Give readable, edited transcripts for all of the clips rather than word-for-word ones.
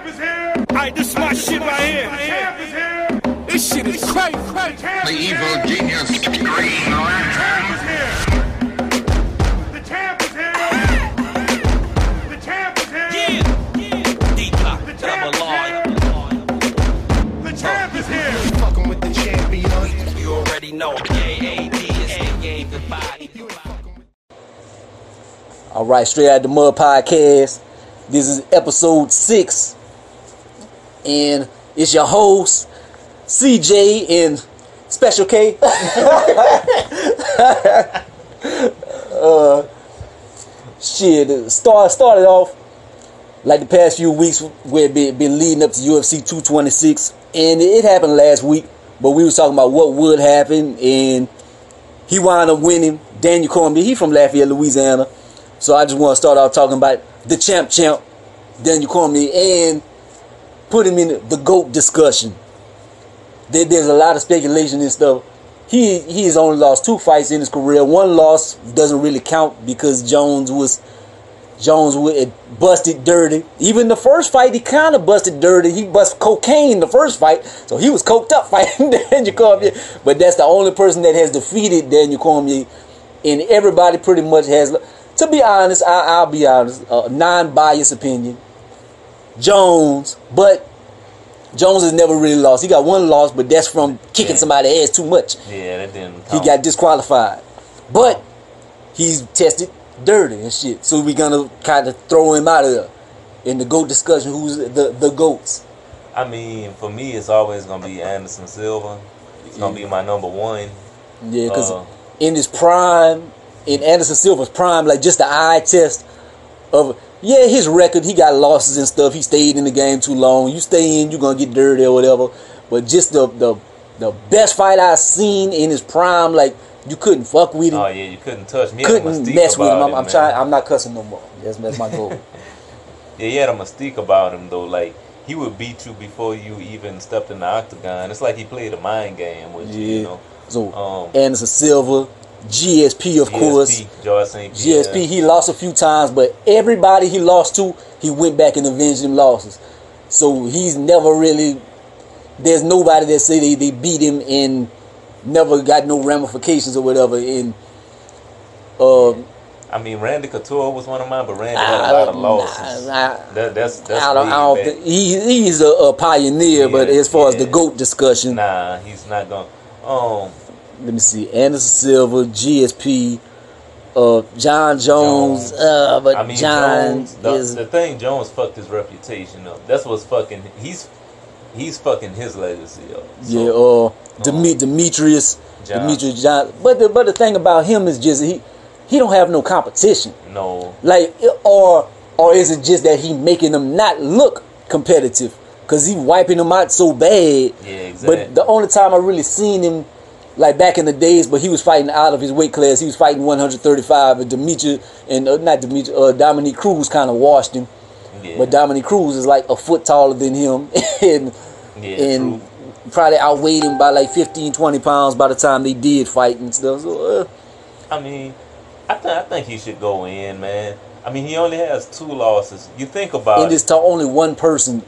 is here. Alright, this is my shit right here. The champ is here. This shit is crazy. The evil genius. Green Lantern. The champ is here. The champ is here. D-Block, The champ is here. The champ is here. Fucking with the champion. you already know. AAD is the game, the body. All right, Straight Out the Mud podcast. This is episode 6, and it's your host CJ and Special K. Started off like the past few weeks where it been leading up to UFC 226, and it happened last week. But we was talking about what would happen, and he wound up winning. Daniel Cormier, he from Lafayette, Louisiana. So I just want to start out talking about the champ, Daniel Cormier, and put him in the GOAT discussion. There's a lot of speculation and stuff. He has only lost 2 fights in his career. One loss doesn't really count because Jones was busted dirty. Even the first fight, he kind of busted dirty. He busted cocaine the first fight, so he was coked up fighting Daniel Cormier. But that's the only person that has defeated Daniel Cormier, and everybody pretty much has. To be honest, I'll be honest, non-biased opinion, Jones, but Jones has never really lost. He got 1 loss, but that's from kicking somebody's ass too much. Yeah, that didn't count. He got disqualified. But he's tested dirty and shit. So we're going to kind of throw him out of there in the GOAT discussion. Who's the GOATs? I mean, for me, it's always going to be Anderson Silva. It's going to be my number 1. Yeah, because in his prime, in Anderson Silva's prime, like just the eye test of, yeah, his record, he got losses and stuff. He stayed in the game too long. You stay in, you're going to get dirty or whatever. But just the best fight I've seen in his prime, like, you couldn't fuck with him. Oh, yeah, you couldn't touch me. Couldn't mess with him. I'm not cussing no more. That's my goal. Yeah, he had a mystique about him, though. Like, he would beat you before you even stepped in the octagon. It's like he played a mind game with you, you know. So, Anderson Silva, GSP, of course. George St. Pierre. GSP, he lost a few times, but everybody he lost to, he went back and avenged them losses. So he's never really, there's nobody that say they beat him and never got no ramifications or whatever. And I mean, Randy Couture was one of mine, but Randy had a lot of losses. That's I don't think he's a pioneer, but as far as the GOAT discussion, nah, he's not going. Let me see, Anderson Silva, GSP, John Jones. But I mean, John Jones, the thing, Jones fucked his reputation up. That's what's fucking. He's fucking his legacy up. So, Demetrius John. But the thing about him is just he don't have no competition. No. Like or is it just that he making them not look competitive because he wiping them out so bad? Yeah, exactly. But the only time I really seen him, like back in the days, but he was fighting out of his weight class. He was fighting 135, and Dominique Cruz kind of washed him. Yeah. But Dominique Cruz is like a foot taller than him, and probably outweighed him by like 15, 20 pounds by the time they did fight and stuff. So, I mean, I think he should go in, man. I mean, he only has 2 losses. You think about it. And it's to only one person,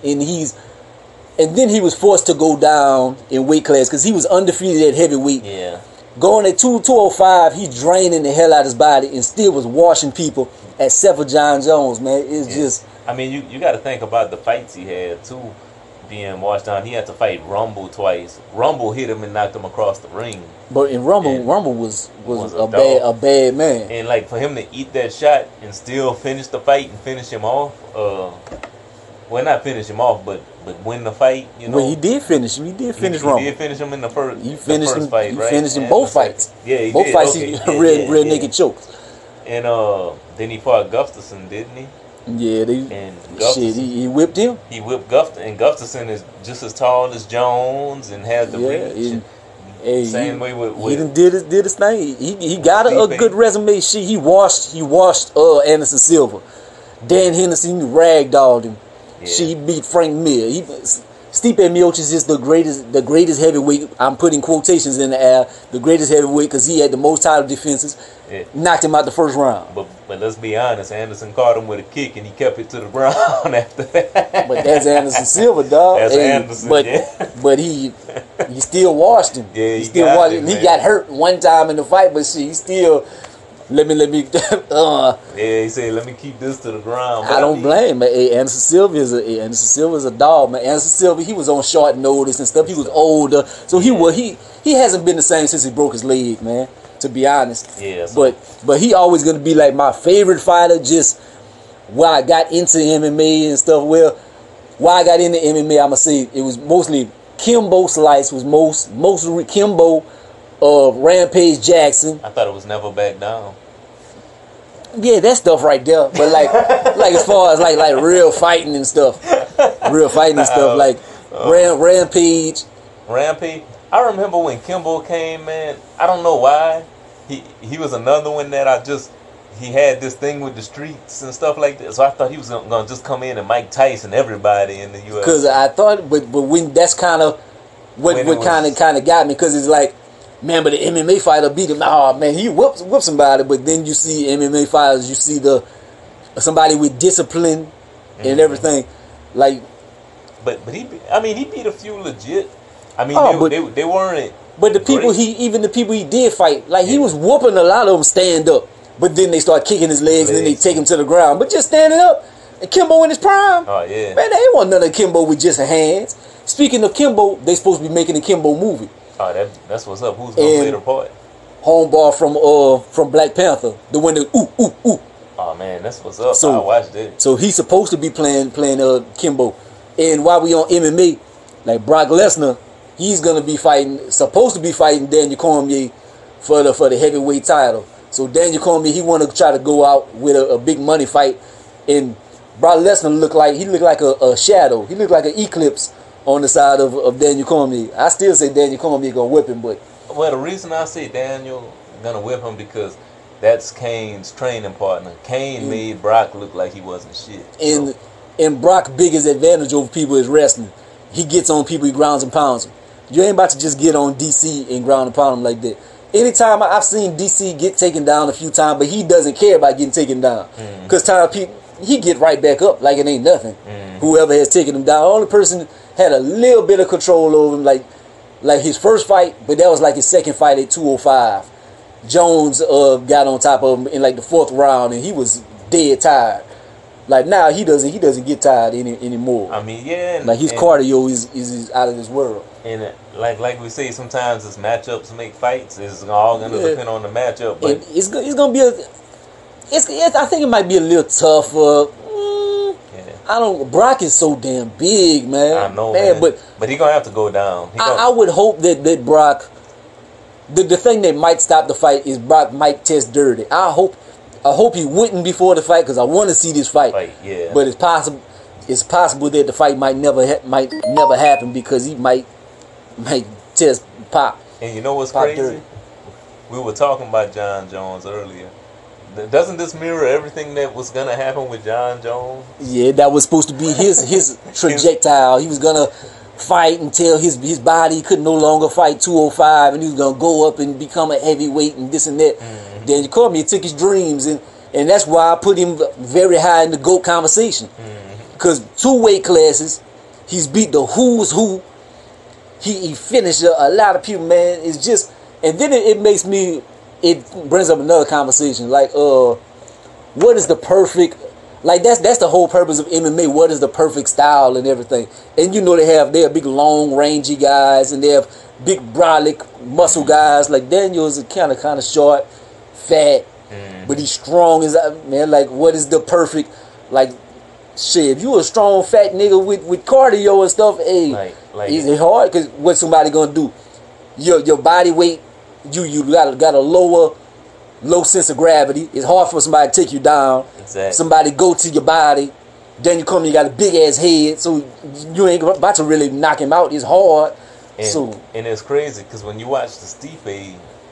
and then he was forced to go down in weight class because he was undefeated at heavyweight. Yeah. Going at 205, he draining the hell out of his body and still was washing people except for John Jones, man. It's just... I mean, you got to think about the fights he had, too, being washed down. He had to fight Rumble twice. Rumble hit him and knocked him across the ring. But in Rumble was a bad man. And, like, for him to eat that shot and still finish the fight and finish him off, well, not finish him off, but win the fight, you know. Well, he did finish him. He did finish Rumble. He did finish him in the first fight, He right? finished him both fighs. Yeah, he both did. fights Okay. he real naked chokes. And then he fought Gustafsson, didn't he? Yeah, he whipped him. He whipped Gustafsson, and Gustafsson is just as tall as Jones and has the reach. Same way with he did his thing. He got a good resume. He washed Anderson Silva. Dan Henderson ragdolled him. Yeah. He beat Frank Mir. Stipe Miocic is the greatest heavyweight. I'm putting quotations in the air. The greatest heavyweight because he had the most title defenses. Yeah. Knocked him out the first round. But let's be honest, Anderson caught him with a kick and he kept it to the ground after that. But that's Anderson Silva, dog. That's Anderson, but he still washed him. Yeah, he still washed him. He got hurt one time in the fight, but he still let me. Yeah, he said, "Let me keep this to the ground." But I don't blame him. Hey, Anderson Silva is a dog, man. Anderson Silva, he was on short notice and stuff. He was older, so he hasn't been the same since he broke his leg, man. To be honest, yeah. So. But he always gonna be like my favorite fighter. Just why I got into MMA and stuff. Well, why I got into MMA, I'ma say it was mostly Kimbo Slice was mostly Kimbo, Rampage Jackson. I thought it was Never Back Down. Yeah, that stuff right there. But like as far as like real fighting and stuff, like Rampage. Rampage. I remember when Kimbo came, man. I don't know why. He was another one that he had this thing with the streets and stuff like that. So I thought he was gonna just come in and Mike Tyson everybody in the U.S. Because I thought, but when that's kind of what kind of got me, because it's like, man, but the MMA fighter beat him. Oh man, he whooped somebody. But then you see MMA fighters, you see somebody with discipline and everything, like. But he beat a few legit. I mean, they weren't. But the people the people he did fight, like he was whooping a lot of them stand up. But then they start kicking his legs and then they take him to the ground. But just standing up, and Kimbo in his prime. Oh yeah, man, they ain't want none of Kimbo with just hands. Speaking of Kimbo, they supposed to be making a Kimbo movie. Oh, that's what's up. Who's gonna play the part? Homeboy from Black Panther, the one that ooh. Oh man, that's what's up. So, I watched it. So he's supposed to be playing Kimbo. And while we on MMA, like Brock Lesnar, he's gonna be supposed to be fighting Daniel Cormier for the heavyweight title. So Daniel Cormier, he want to try to go out with a big money fight, and Brock Lesnar looked like a shadow. He looked like an eclipse on the side of Daniel Cormier. I still say Daniel Cormier gonna whip him, but the reason I say Daniel gonna whip him because that's Kane's training partner. Kane made Brock look like he wasn't shit. And Brock's biggest advantage over people is wrestling. He gets on people, he grounds and pounds them. You ain't about to just get on DC and ground and pound him like that. Anytime I've seen DC get taken down a few times, but he doesn't care about getting taken down. Because he get right back up like it ain't nothing. Whoever has taken him down. The only person had a little bit of control over him, like his first fight, but that was like his second fight at 205. Jones got on top of him in like the fourth round, and he was dead tired. Like now he doesn't get tired anymore. I mean, yeah. Like his cardio is out of this world. And like we say, sometimes it's matchups make fights. It's all gonna depend on the matchup. But it's gonna be I think it might be a little tougher. Brock is so damn big, man. I know, man. But he gonna have to go down. I would hope that Brock. The thing that might stop the fight is Brock might test dirty. I hope he wouldn't before the fight because I want to see this fight. Yeah. But it's possible that the fight might never happen because he might test pop. And you know what's crazy? Dirty. We were talking about John Jones earlier. Doesn't this mirror everything that was gonna happen with John Jones? Yeah, that was supposed to be his trajectory. He was gonna fight until his body could no longer fight 205, and he was gonna go up and become a heavyweight and this and that. Daniel Cormier took his dreams, and that's why I put him very high in the GOAT conversation. Because 2 weight classes, he's beat the who's who. He finished a lot of people, man. It's just, and then it brings up another conversation. Like, what is the perfect? Like that's the whole purpose of MMA. What is the perfect style and everything? And you know they have big, long, rangy guys, and they have big, brolic, muscle guys. Like Daniel is kind of short, fat, but he's strong as man. Like what is the perfect? Like shit, if you a strong fat nigga with cardio and stuff, hey, is it hard? Because what somebody gonna do? Your body weight, you got a low sense of gravity. It's hard for somebody to take you down. Exactly. Somebody go to your body. Then you come, you got a big ass head, so you ain't about to really knock him out. It's hard. And it's crazy because when you watch the Stipe fight,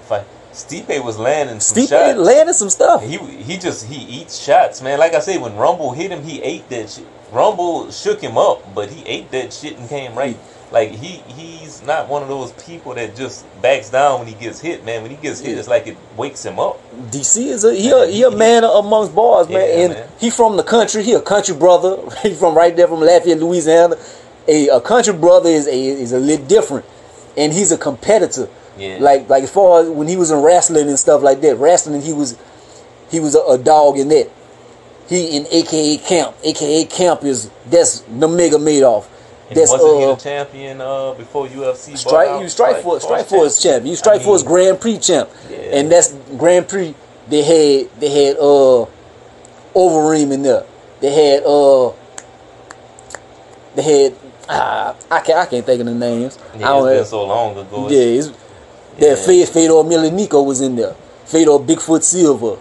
Stipe was landing some Stipe shots. landed some stuff. He eats shots, man. Like I said, when Rumble hit him, he ate that shit. Rumble shook him up, but he ate that shit and came right. Like he's not one of those people that just backs down when he gets hit, man. When he gets hit, it's like it wakes him up. DC is he a man amongst boys, man. Yeah, And man. he from the country. He a country brother. He from right there from Lafayette, Louisiana. A country brother is a little different, and he's a competitor. Yeah. Like as far as when he was in wrestling and stuff like that, wrestling he was a dog in that. He in AKA Camp. AKA Camp that's Namiga Madoff. And That's wasn't he the champion before UFC? Strike Force champ. You Strike Force Grand Prix champ. Yeah. And that's Grand Prix. They had Overeem in there. They had I can't think of the names. Yeah, it's been so long ago. Fedor Emelianenko was in there. Fedor Bigfoot Silva.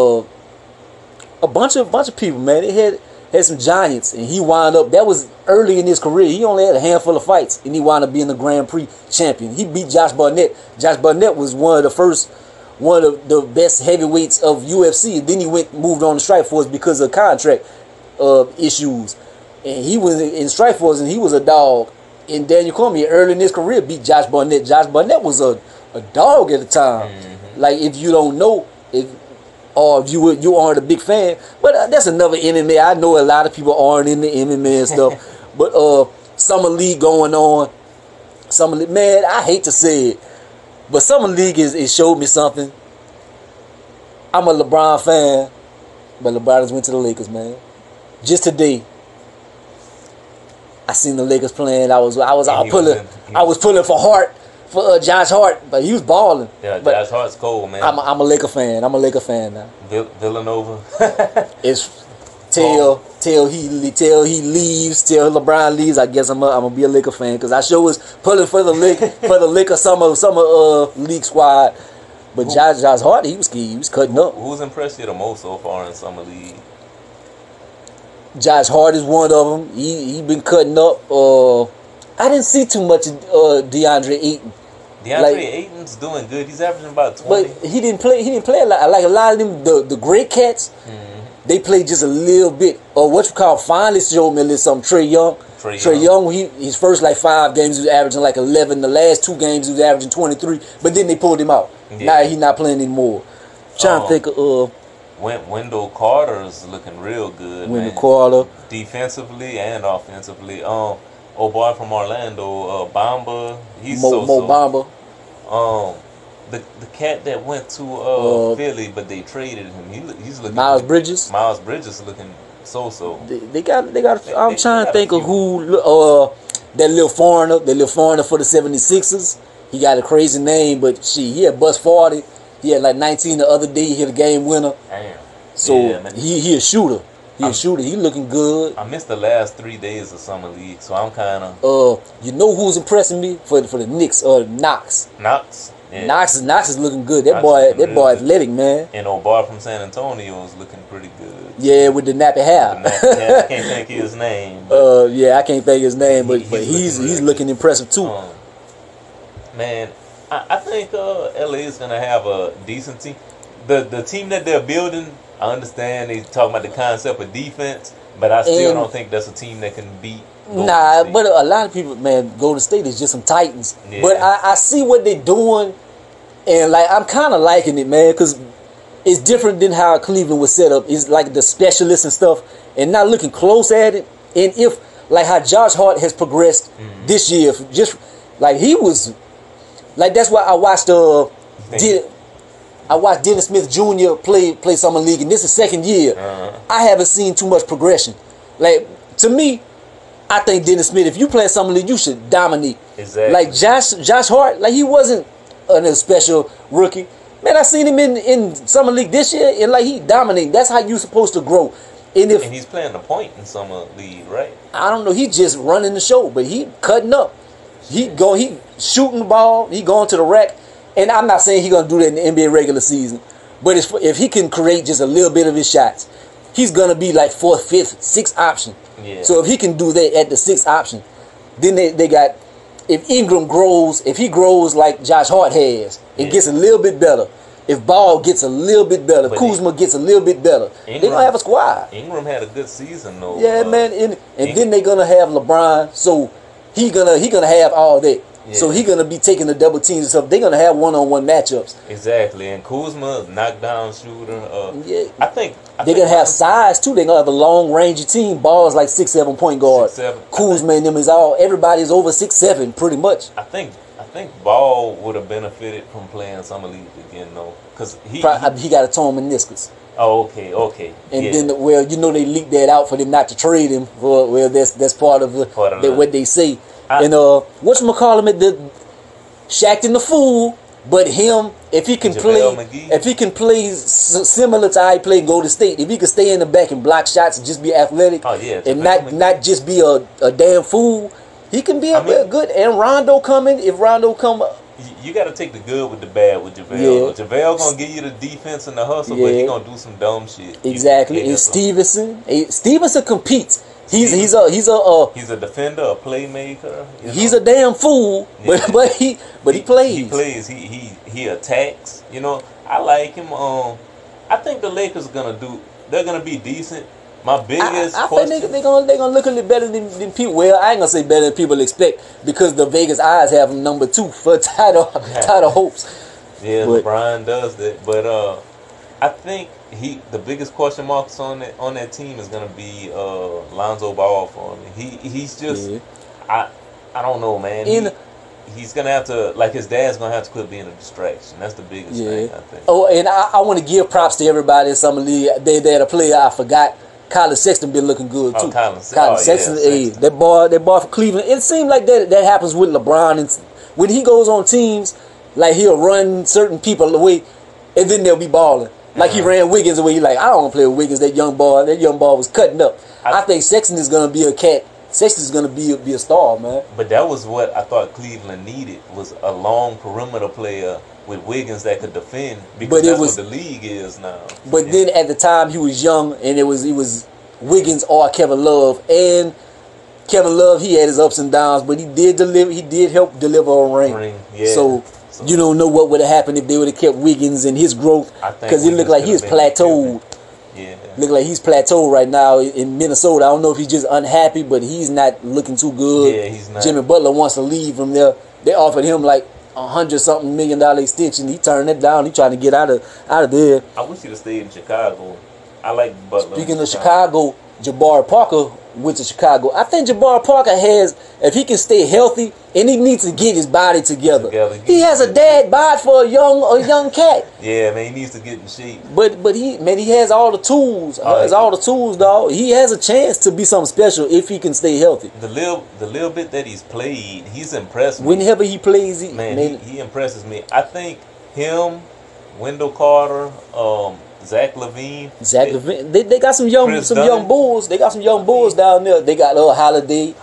A bunch of people, man. They had some giants, and he wound up. That was early in his career. He only had a handful of fights, and he wound up being the Grand Prix champion. He beat Josh Barnett. Josh Barnett was one of the best heavyweights of UFC. And then he moved on to Strikeforce because of contract issues. And he was in Strikeforce, and he was a dog. And Daniel Cormier, early in his career, beat Josh Barnett. Josh Barnett was a dog at the time. Mm-hmm. Like, if you don't know, if you aren't a big fan, but that's another MMA. I know a lot of people aren't in the MMA and stuff, but Summer League going on. Man, I hate to say it, but Summer League is showed me something. I'm a LeBron fan, but LeBron just went to the Lakers, man. Just today, I seen the Lakers playing. I was pulling for Hart. For Josh Hart, but he was balling. Yeah, but Josh Hart's cold, man. I'm a Laker fan. I'm a Laker fan now. Villanova. It's till he leaves, till LeBron leaves. I guess I'm gonna be a Laker fan because I sure was pulling for the Laker summer league squad. But Josh Hart, he was cutting up. Who's impressed you the most so far in summer league? Josh Hart is one of them. He been cutting up. I didn't see too much of DeAndre Ayton. Ayton's doing good. He's averaging about 20. But he didn't play a lot. Like a lot of them, the great cats, they played just a little bit. Or what you call finally showed me a little something. Trey Young, his first 5 games he was averaging 11. The last 2 games he was averaging 23. But then they pulled him out. Yeah. Now he's not playing anymore. Trying to think of Wendell Carter's looking real good. Wendell Carter, defensively and offensively. Boy from Orlando, Bamba. He's Mo Bamba. The cat that went to Philly, but they traded him. He's looking. Miles Bridges. Miles Bridges looking so. They got. I'm trying to think of who. That little foreigner for the 76ers. He got a crazy name, but he had bust 40. He had 19 the other day. He hit a game winner. Damn. So he a shooter. He looking good. I missed the last 3 days of summer league, so I'm kind of. You know who's impressing me for the Knicks? Knox. Yeah. Knox is looking good. That boy athletic, man. And old boy from San Antonio is looking pretty good. Yeah, with the nappy hair. I can't think of his name. I can't think of his name, but he's looking impressive too. Man, I think LA is gonna have a decent team. The team that they're building, I understand they talk about the concept of defense, but I still don't think that's a team that can beat. But a lot of people, man, Golden State is just some Titans. Yeah. But I see what they're doing, and I'm kind of liking it, man, because it's different than how Cleveland was set up. It's like the specialists and stuff, and not looking close at it. And if how Josh Hart has progressed this year, just he was that's why I watched Dennis Smith Jr. play summer league, and this is second year. I haven't seen too much progression. To me, I think Dennis Smith, if you play summer league, you should dominate. Exactly. Josh Hart, he wasn't a special rookie. Man, I seen him in summer league this year, and he dominating. That's how you supposed to grow. And he's playing the point in summer league, right? I don't know. He just running the show, but he cutting up. He shooting the ball. He going to the rack. And I'm not saying he's going to do that in the NBA regular season. But if he can create just a little bit of his shots, he's going to be 4th, 5th, 6th option. Yeah. So if he can do that at the 6th option, then they got, if Ingram grows, if he grows like Josh Hart has, it gets a little bit better. if Ball gets a little bit better, But Kuzma gets a little bit better, they're Ingram- gonna have a squad. Ingram had a good season though. Yeah, man, and then they're gonna have LeBron, so he gonna have all that. Yeah. So he gonna be taking the double teams and stuff. They're gonna have one-on-one matchups. Exactly, and Kuzma, knockdown shooter. Yeah. I think They're gonna have size too. They're gonna have a long range team. Ball's like 6'7" point guard. 6'7". Kuzma and them is everybody's over 6'7" pretty much. I think Ball would have benefited from playing summer league again though, because he got a torn meniscus. Oh, okay. And Yeah. then, they leaked that out for them not to trade him. That's part of what they say. And whatchamacallit, Shaq and the Fool, but him, if he can JaVale play, similar to how he played Golden State, if he could stay in the back and block shots and just be athletic, and not just be a damn fool, he can be good. And Rondo coming, if Rondo come. You got to take the good with the bad with JaVale. Yeah. JaVale gonna give you the defense and the hustle, but he gonna do some dumb shit. Exactly. And Stevenson competes. He's a defender, a playmaker. He's a damn fool, but he plays. He plays. He attacks. I like him. I think the Lakers they're gonna be decent. My biggest I question. think they're gonna look a little better than people. Well, I ain't gonna say better than people expect because the Vegas eyes have him number 2 for title hopes. Yeah, But LeBron does that, but I think the biggest question marks on that team is gonna be Lonzo Ball for me. He's just I don't know, man. He's gonna have to, like his dad's gonna have to quit being a distraction. That's the biggest thing, I think. Oh, and I want to give props to everybody in some of the they had a player I forgot. Colin Sexton been looking good too. Colin Sexton, Sexton. that boy for Cleveland. It seems like that happens with LeBron, and when he goes on teams, like he'll run certain people away, and then they'll be balling. Like he ran Wiggins away. He like, I don't want to play with Wiggins. That young boy was cutting up. I think Sexton is gonna be a cat. Sexton is gonna be a star, man. But that was what I thought Cleveland needed, was a long perimeter player with Wiggins that could defend, because that's what the league is now. But then at the time he was young, and it was Wiggins or Kevin Love, and Kevin Love, he had his ups and downs, but he did deliver. He did help deliver a ring. Yeah. So you don't know what would have happened if they would have kept Wiggins and his growth, because it looked like he's plateaued. Yeah. Look like he's plateaued right now in Minnesota. I don't know if he's just unhappy, but he's not looking too good. Yeah, he's not. Jimmy Butler wants to leave from there. They offered him like $100-something million extension. He turned it down. He trying to get out of there. I wish he'd have stayed in Chicago. I like Butler. Speaking of Chicago, Jabari Parker went to Chicago. I think Jabari Parker has, if he can stay healthy, and he needs to get his body together. He has a dad bod for a young cat. Yeah, man, he needs to get in shape. But he has all the tools. All the tools, dog. He has a chance to be something special if he can stay healthy. The little bit that he's played, he's impressed me. Whenever he plays, he impresses me. I think him, Wendell Carter, Zach LaVine. They got some young bulls. They got some young bulls down there. They got Holiday.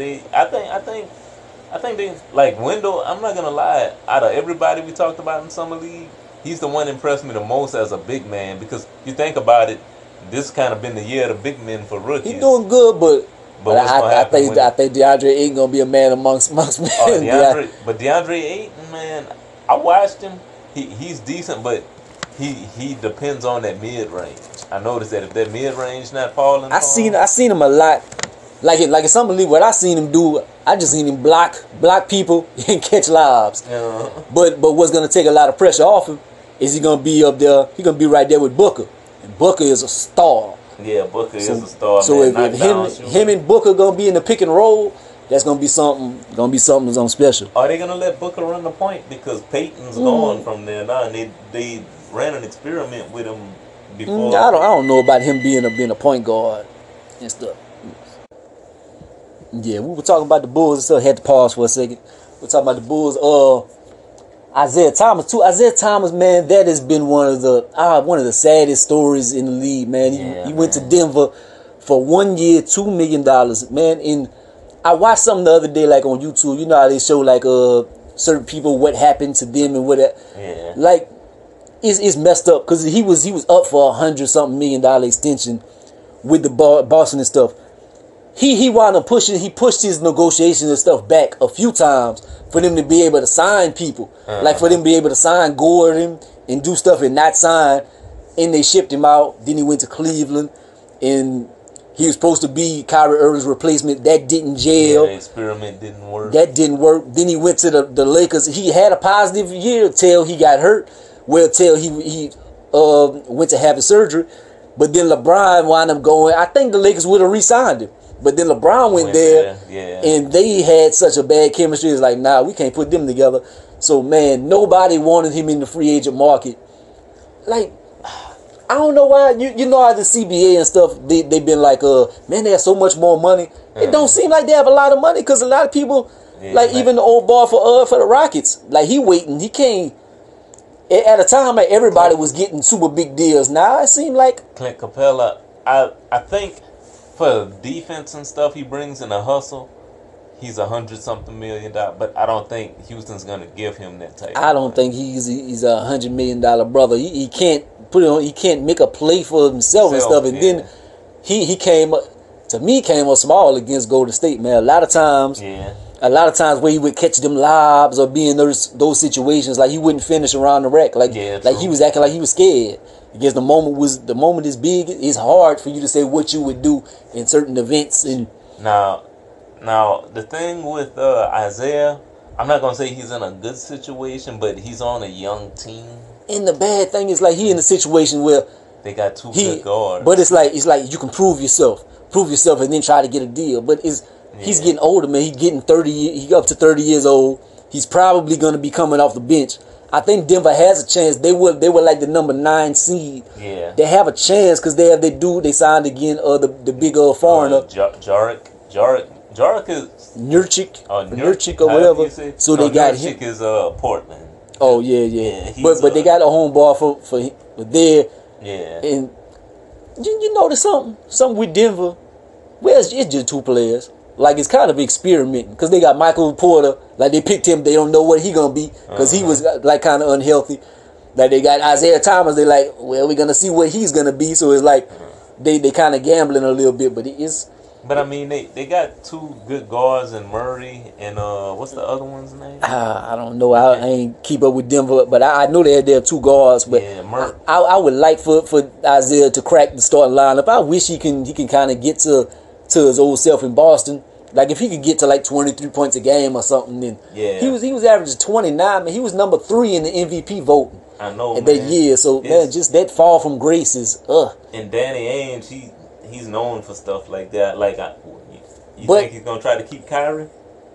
I think they like Wendell. I'm not gonna lie. Out of everybody we talked about in summer league, he's the one that impressed me the most as a big man. Because you think about it, this kind of been the year of the big men for rookies. He's doing good, but I think DeAndre Ayton gonna be a man amongst men. But DeAndre Ayton, man, I watched him. He's decent, but he depends on that mid range. I noticed that if that mid range not falling, I seen him a lot. Like in summer league, what I seen him do, I just seen him block people and catch lobs. But what's gonna take a lot of pressure off him is he gonna be up there. He gonna be right there with Booker, and Booker is a star. Yeah, Booker is a star. So if him and Booker gonna be in the pick and roll, that's gonna be something. Something special. Are they gonna let Booker run the point, because Peyton's gone from there now, and they ran an experiment with him before? I don't know about him being a point guard and stuff. Yeah, we were talking about the Bulls and stuff. Had to pause for a second. We're talking about the Bulls. Isaiah Thomas too. Isaiah Thomas, man, that has been one of the saddest stories in the league, man. He went to Denver for 1 year, $2 million, man. And I watched something the other day, like on YouTube. You know how they show like certain people what happened to them and what like it's messed up, because he was up for $100-something million extension with the Boston and stuff. He wound up pushed his negotiations and stuff back a few times for them to be able to sign people. Like for them to be able to sign Gordon and do stuff and not sign, and they shipped him out. Then he went to Cleveland, and he was supposed to be Kyrie Irving's replacement. That didn't gel. The experiment didn't work. That didn't work. Then he went to the Lakers. He had a positive year till he got hurt. Well, till he went to have his surgery. But then LeBron wound up going. I think the Lakers would have re-signed him. But then LeBron went there, and they had such a bad chemistry. It's like, nah, we can't put them together. So, man, nobody wanted him in the free agent market. Like, I don't know why. You know how the CBA and stuff, they've been like, man, they have so much more money. It don't seem like they have a lot of money because a lot of people, even the old boy for the Rockets, like, he waiting. He can't. At a time, like, everybody was getting super big deals. Now, it seemed like Clint Capella, I think for defense and stuff he brings in a hustle, he's $100-something million. But I don't think Houston's going to give him that type. I don't think he's a $100 million brother. He can't put it on. He can't make a play for himself and stuff. And then he came up small against Golden State, man. A lot of times where he would catch them lobs or be in those situations, like he wouldn't finish around the rack, like he was acting like he was scared. Because the moment is big, it's hard for you to say what you would do in certain events. And now the thing with Isaiah, I'm not gonna say he's in a good situation, but he's on a young team. And the bad thing is, like, he in a situation where they got two good guards. But it's like you can prove yourself, and then try to get a deal. But he's getting older, man. He's getting 30. He up to 30 years old. He's probably gonna be coming off the bench. I think Denver has a chance. They were like the number 9 seed. Yeah, they have a chance because they signed again. The big foreigner. Jarick is Nurkic or whatever. So they got him. Nurkic is Portland. Oh yeah. But they got a home ball for there. Yeah. And you notice something with Denver. Well, it's just 2 players. Like, it's kind of experimenting because they got Michael Porter. Like, they picked him. They don't know what he gonna be because he was like kind of unhealthy. Like, they got Isaiah Thomas. They like, well, we're gonna see what he's gonna be. So it's like they kind of gambling a little bit, but it is. But I mean, they got 2 good guards in Murray and what's the other one's name? I don't know. I ain't keep up with Denver, but I know they have 2 guards. But I would like for Isaiah to crack the starting lineup. I wish he can kind of get to his old self in Boston. Like, if he could get to like 23 points a game or something, then he was averaging 29. Man, he was number 3 in the MVP voting. I know, man. That year. So man, just that fall from grace is And Danny Ainge, he's known for stuff like that. Like, you think he's gonna try to keep Kyrie?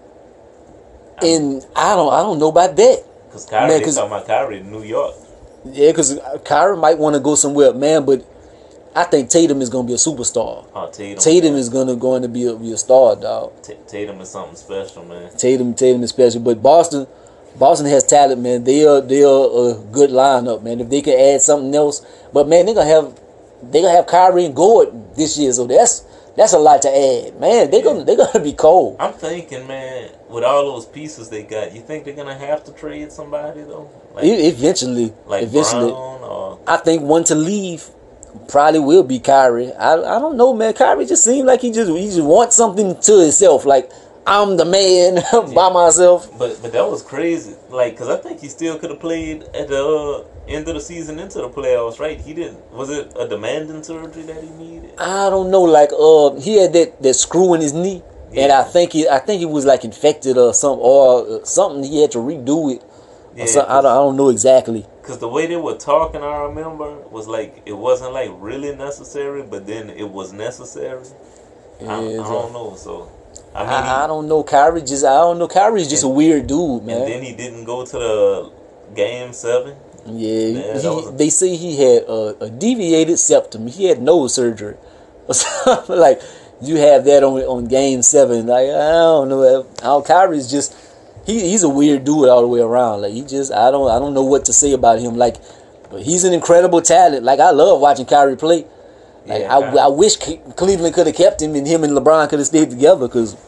And I don't know about that. Because Kyrie, they talking about Kyrie in New York. Yeah, because Kyrie might want to go somewhere, man. But I think Tatum is going to be a superstar. Oh, Tatum is going to be a star, dog. Tatum is something special, man. Tatum is special. But Boston has talent, man. They are a good lineup, man. If they can add something else, but man, they're gonna have Kyrie and Gordon this year, so that's a lot to add, man. They're gonna be cold. I'm thinking, man, with all those pieces they got, you think they're gonna have to trade somebody though? Like, eventually, Brown, or I think one to leave probably will be Kyrie. I don't know, man. Kyrie just seems like he just wants something to himself. Like, I'm the man by myself. But that was crazy. Like, because I think he still could have played at the end of the season into the playoffs, right? He didn't. Was it a demanding surgery that he needed? I don't know. Like, he had that screw in his knee, and I think he was like infected or something. He had to redo it. Yeah, I don't know exactly. Because the way they were talking, I remember, was like it wasn't like really necessary, but then it was necessary. I don't know. So I don't know. Kyrie's just a weird dude, man. And then he didn't go to the game 7. Yeah, they say he had a deviated septum. He had nose surgery or something. Like, you have that on game 7. Like, I don't know. Kyrie's just. He's a weird dude all the way around. Like, I don't know what to say about him. Like, but he's an incredible talent. Like, I love watching Kyrie play. Like, I wish Cleveland could have kept him and LeBron could have stayed together.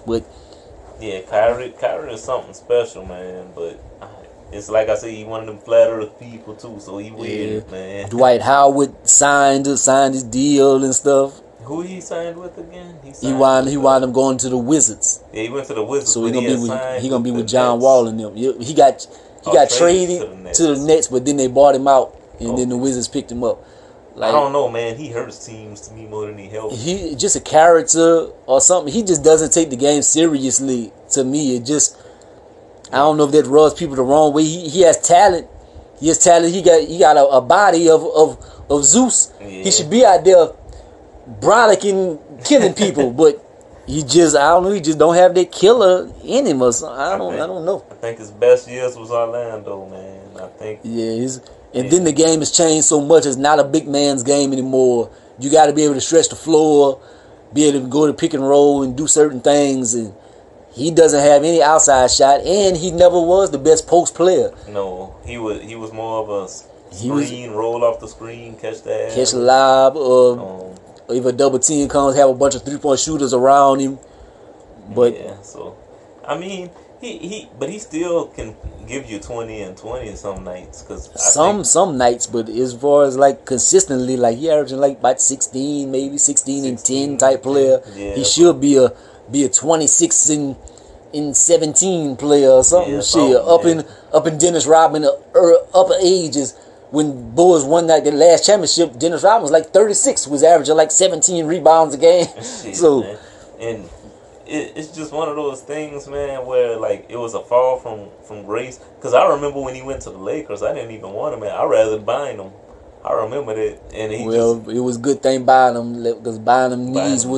Yeah, Kyrie is something special, man. But it's like I say, he one of them flat earth people too. So he weird, man. Dwight Howard signed his deal and stuff. Who he signed with again? He wound up going to the Wizards. Yeah, he went to the Wizards. So he's gonna be with John Wall and them. He got He got traded traded to the Nets, but then they bought him out, and then the Wizards picked him up. I don't know, man. He hurts teams to me more than he helps. He just a character or something. He just doesn't take the game seriously. To me, it just, I don't know if that rubs people the wrong way. He has talent. He has talent. He got a body of Zeus. Yeah. He should be out there frolicking, killing people, but he just, I don't know. He just don't have that killer in him or something. I don't know. I think his best years was Orlando, man. I think. Yeah, then the game has changed so much. It's not a big man's game anymore. You got to be able to stretch the floor, be able to go to pick and roll and do certain things. And he doesn't have any outside shot, and he never was the best post player. No, he was more of a screen, roll off the screen, catch the ass. Catch a lob, or if a double team comes, have a bunch of 3-point shooters around him. But yeah, so I mean, but he still can give you 20 and 20 some nights, cause some nights, but as far as like consistently, like he averaging like about 16, maybe 16 and 10 type player. Yeah, he should be a 26 and 17 player or something. Up in Dennis Rodman upper ages. When Bulls won the last championship, Dennis Rodman was like 36, was averaging like 17 rebounds a game. Shit, so, man. And it's just one of those things, man, where like it was a fall from grace. Because I remember when he went to the Lakers, I didn't even want him, man. I'd rather Bynum him. I remember that. And it was a good thing Bynum, because Bynum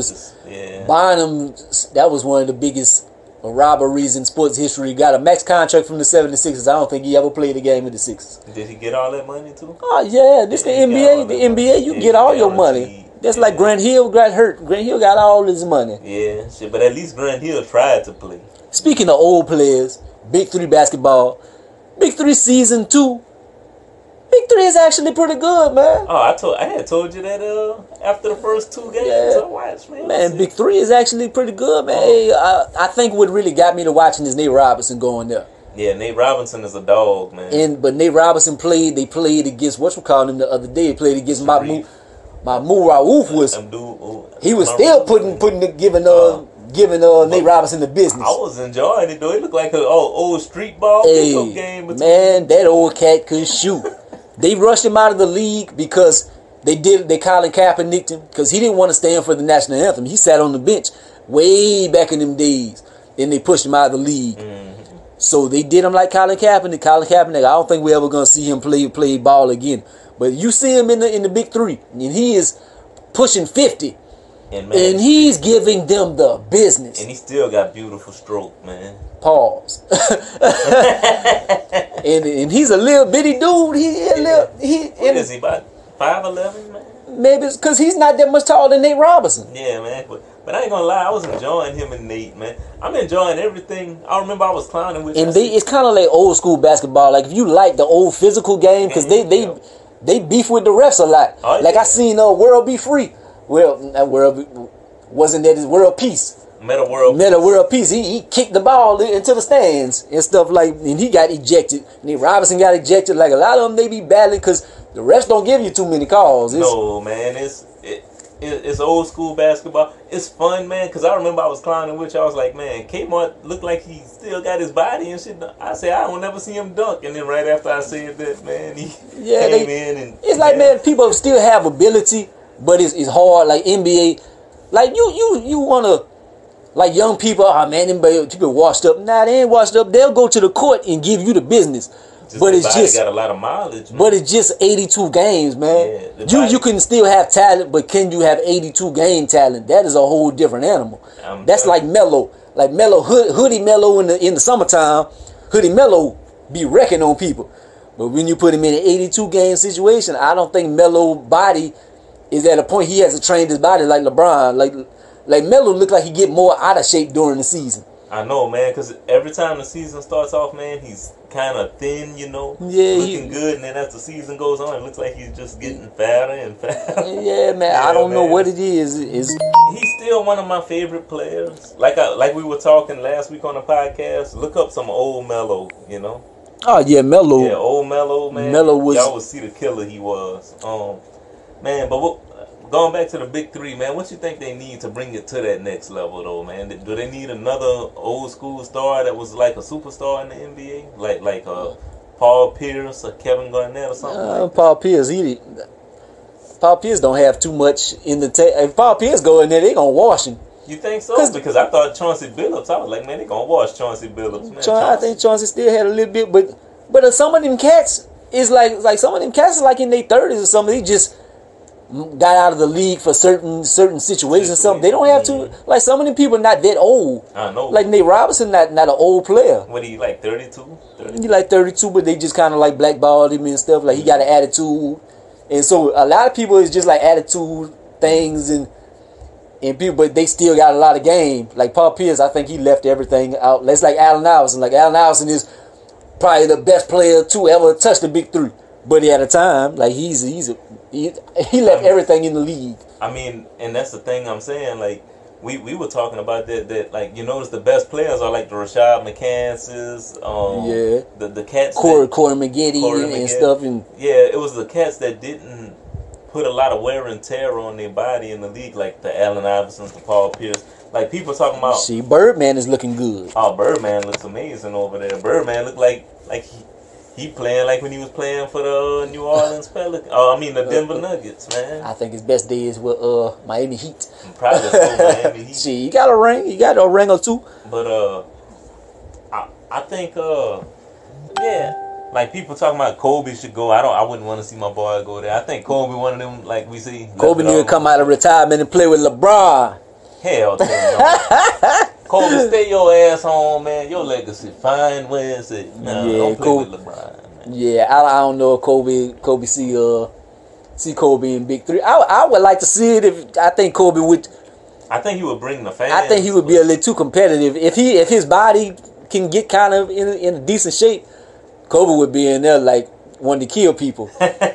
that was one of the biggest robberies in sports history. He got a max contract from the 76ers. I don't think he ever played a game with the Sixers. Did he get all that money too? Oh yeah, this the NBA. The NBA, you get all your money. That's like Grant Hill got hurt. Grant Hill got all his money. Yeah, shit. But at least Grant Hill tried to play. Speaking of old players, Big 3 basketball, Big 3 season 2. Big 3 is actually pretty good, man. Oh, I had told you that after the first 2 games I watched, man. Man, Big 3 is actually pretty good, man. Hey, I think what really got me to watching is Nate Robinson going there. Yeah, Nate Robinson is a dog, man. But Nate Robinson played against him the other day. He played against Mahmoud Raouf he was still giving Nate Robinson the business. I was enjoying it though. It looked like an old street ball pickup game. Man, that old cat could shoot. They rushed him out of the league because they Colin Kaepernicked him because he didn't want to stand for the national anthem. He sat on the bench way back in them days, and they pushed him out of the league. Mm-hmm. So they did him like Colin Kaepernick. Colin Kaepernick, I don't think we're ever gonna see him play ball again. But you see him in the Big 3, and he is pushing 50, and he's giving them the business. And he still got beautiful stroke, man. Pause. and he's a little bitty dude. What is he, about 5'11", man? Maybe it's because he's not that much taller than Nate Robinson. Yeah, man. But I ain't gonna lie, I was enjoying him and Nate, man. I'm enjoying everything. I remember I was clowning with him. And it's kind of like old school basketball. Like if you like the old physical game, because they beef with the refs a lot. Oh, like I seen World Be Free. Well, that World wasn't that his World Peace. Meta World Peace. He kicked the ball into the stands and stuff and he got ejected. Nate Robinson got ejected. Like a lot of them, they be battling because the refs don't give you too many calls. No, man, it's old school basketball. It's fun, man, because I remember I was clowning with you. I was like, man, Kmart looked like he still got his body and shit. I said, I will never see him dunk. And then right after I said that, man, he came in. And it's like, man, people still have ability, but it's hard. Like NBA, like you want to, like young people, man, them people washed up. Nah, they ain't washed up. They'll go to the court and give you the business. But it's just got a lot of mileage, man. But it's just 82 games, man. Yeah, you can still have talent, but can you have 82 game talent? That is a whole different animal. That's like Melo. Like Melo, Hoodie Melo in the summertime, Hoodie Melo be wrecking on people. But when you put him in an 82 game situation, I don't think Melo body is at a point he has to train his body like LeBron. Like Melo look like he get more out of shape during the season. I know, man, because every time the season starts off, man, he's kind of thin, looking good, and then as the season goes on, it looks like he's just getting fatter and fatter. Yeah, man, I don't know what it is. He's still one of my favorite players. Like we were talking last week on the podcast. Look up some old Melo, Oh yeah, Melo. Yeah, old Melo, man. Melo was. Y'all would see the killer he was. Man, but going back to the Big 3, man, what you think they need to bring it to that next level, though, man? Do they need another old school star that was like a superstar in the NBA, like Paul Pierce or Kevin Garnett or something like that? Paul Pierce don't have too much in the tank. If Paul Pierce go in there, they gonna wash him. You think so? Because I thought Chauncey Billups, I was like, man, they gonna wash Chauncey Billups. Man, I think Chauncey still had a little bit, but some of them cats is like some of them cats is like in their 30s or something. They just got out of the league for certain situations or something. They don't have to, like, some of them people not that old. I know. Like Nate Robinson, not an old player. What are you, like 32? He like 32, but they just kind of like blackballed him and stuff. Like, he got an attitude. And so a lot of people is just like attitude things and people, but they still got a lot of game. Like Paul Pierce, I think he left everything out. That's like Allen Iverson. Like, Allen Iverson is probably the best player to ever touch the big three. But at a time, like, he left everything in the league. I mean, and that's the thing I'm saying. Like, we were talking about that like, you notice the best players are like the Rashad McCanses, the cats, Corey McGetty and stuff, and it was the cats that didn't put a lot of wear and tear on their body in the league, like the Allen Iversons, the Paul Pierce. Like, people talking about, see, Birdman is looking good. Oh, Birdman looks amazing over there. Birdman looked like he playing like when he was playing for the New Orleans Pelicans. The Denver Nuggets, man. I think his best days were Miami Heat. Probably so, Miami Heat. See, he got a ring. He got a ring or two. But I think like, people talking about Kobe should go. I wouldn't want to see my boy go there. I think Kobe one of them, like we see. Kobe need to come out of retirement and play with LeBron. Hell no. Kobe, stay your ass home, man. Your legacy fine. Where is it? No, don't play with LeBron, man. Yeah, I don't know if Kobe see Kobe in Big Three. I would like to see it. If I think Kobe would. I think he would bring the fans. I think he would be a little too competitive. If his body can get kind of in a decent shape, Kobe would be in there like wanting to kill people.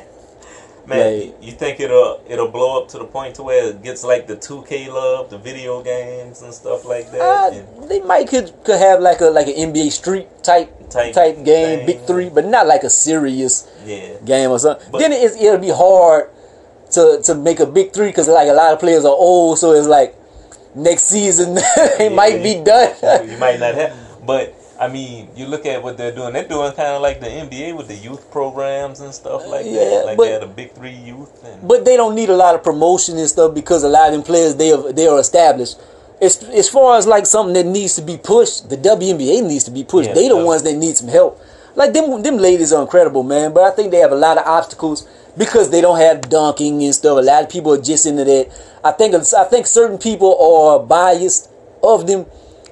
Man, like, you think it'll blow up to the point to where it gets like the 2K love, the video games and stuff like that? They might could have like an NBA Street type game, thing. Big Three, but not like a serious game or something. But then it'll be hard to make a Big Three because like a lot of players are old, so it's like next season it might be done. You might not have, but. I mean, you look at what they're doing. They're doing kind of like the NBA with the youth programs and stuff like that. Like, they have the Big Three youth. But they don't need a lot of promotion and stuff because a lot of them players, they are established. As far as like something that needs to be pushed, the WNBA needs to be pushed. They the ones that need some help. Like, them ladies are incredible, man. But I think they have a lot of obstacles because they don't have dunking and stuff. A lot of people are just into that. I think certain people are biased of them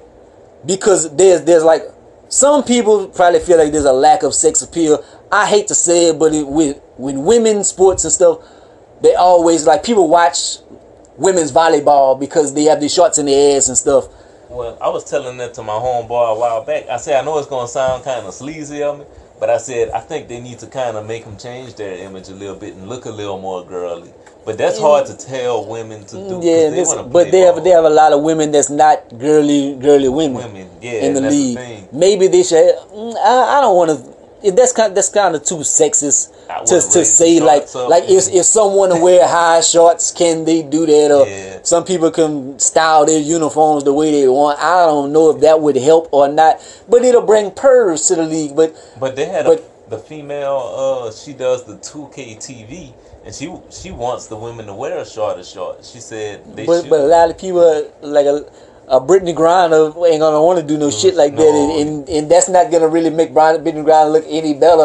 because there's like, some people probably feel like there's a lack of sex appeal. I hate to say it, but when women's sports and stuff, they always, like, people watch women's volleyball because they have these shorts in their ass and stuff. Well, I was telling that to my homeboy a while back. I said, I know it's going to sound kind of sleazy of me, but I said, I think they need to kind of make them change their image a little bit and look a little more girly. But that's hard to tell women to do. Yeah, they have a lot of women that's not girly women in the league. Maybe they should. I don't want to. That's kind of too sexist to say like if someone wear high shorts, can they do that? Or some people can style their uniforms the way they want. I don't know if that would help or not, but it'll bring purrs to the league. But they had the female. She does the 2K TV. And she wants the women to wear shorter shorts. She said but a lot of people like a Brittany Griner ain't gonna want to do no shit like that, and that's not gonna really make Brittany Griner look any better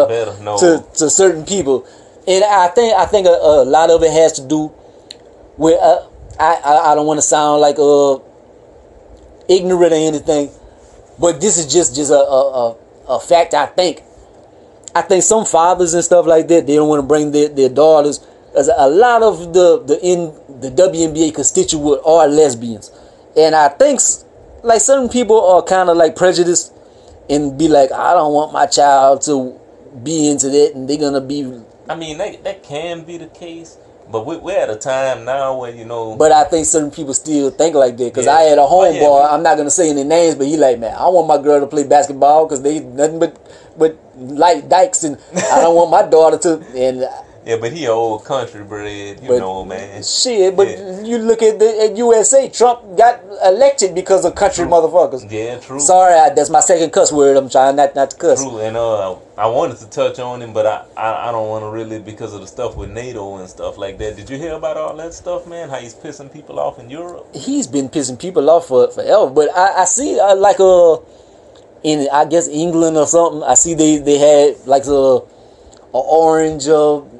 to certain people. And I think a lot of it has to do with I don't want to sound like ignorant or anything, but this is just a fact. I think some fathers and stuff like that, they don't want to bring their daughters. As a lot of the WNBA constituent are lesbians, and I think like certain people are kind of like prejudiced and be like, I don't want my child to be into that, and they're gonna be. I mean, that can be the case, but we're at a time now where But I think certain people still think like that because I had a homeboy. I'm not gonna say any names, but he like, man, I want my girl to play basketball because they nothing but like dykes, and I don't want my daughter to. And Yeah, but he old country bred, you But know, man. Shit, but Yeah. you look at USA, Trump got elected because of country motherfuckers. Yeah, true. Sorry, that's my second cuss word. I'm trying not to cuss. True, and I wanted to touch on him, but I don't want to really because of the stuff with NATO and stuff like that. Did you hear about all that stuff, man? How he's pissing people off in Europe? He's been pissing people off forever. But I see like in I guess England or something. I see they had like a orange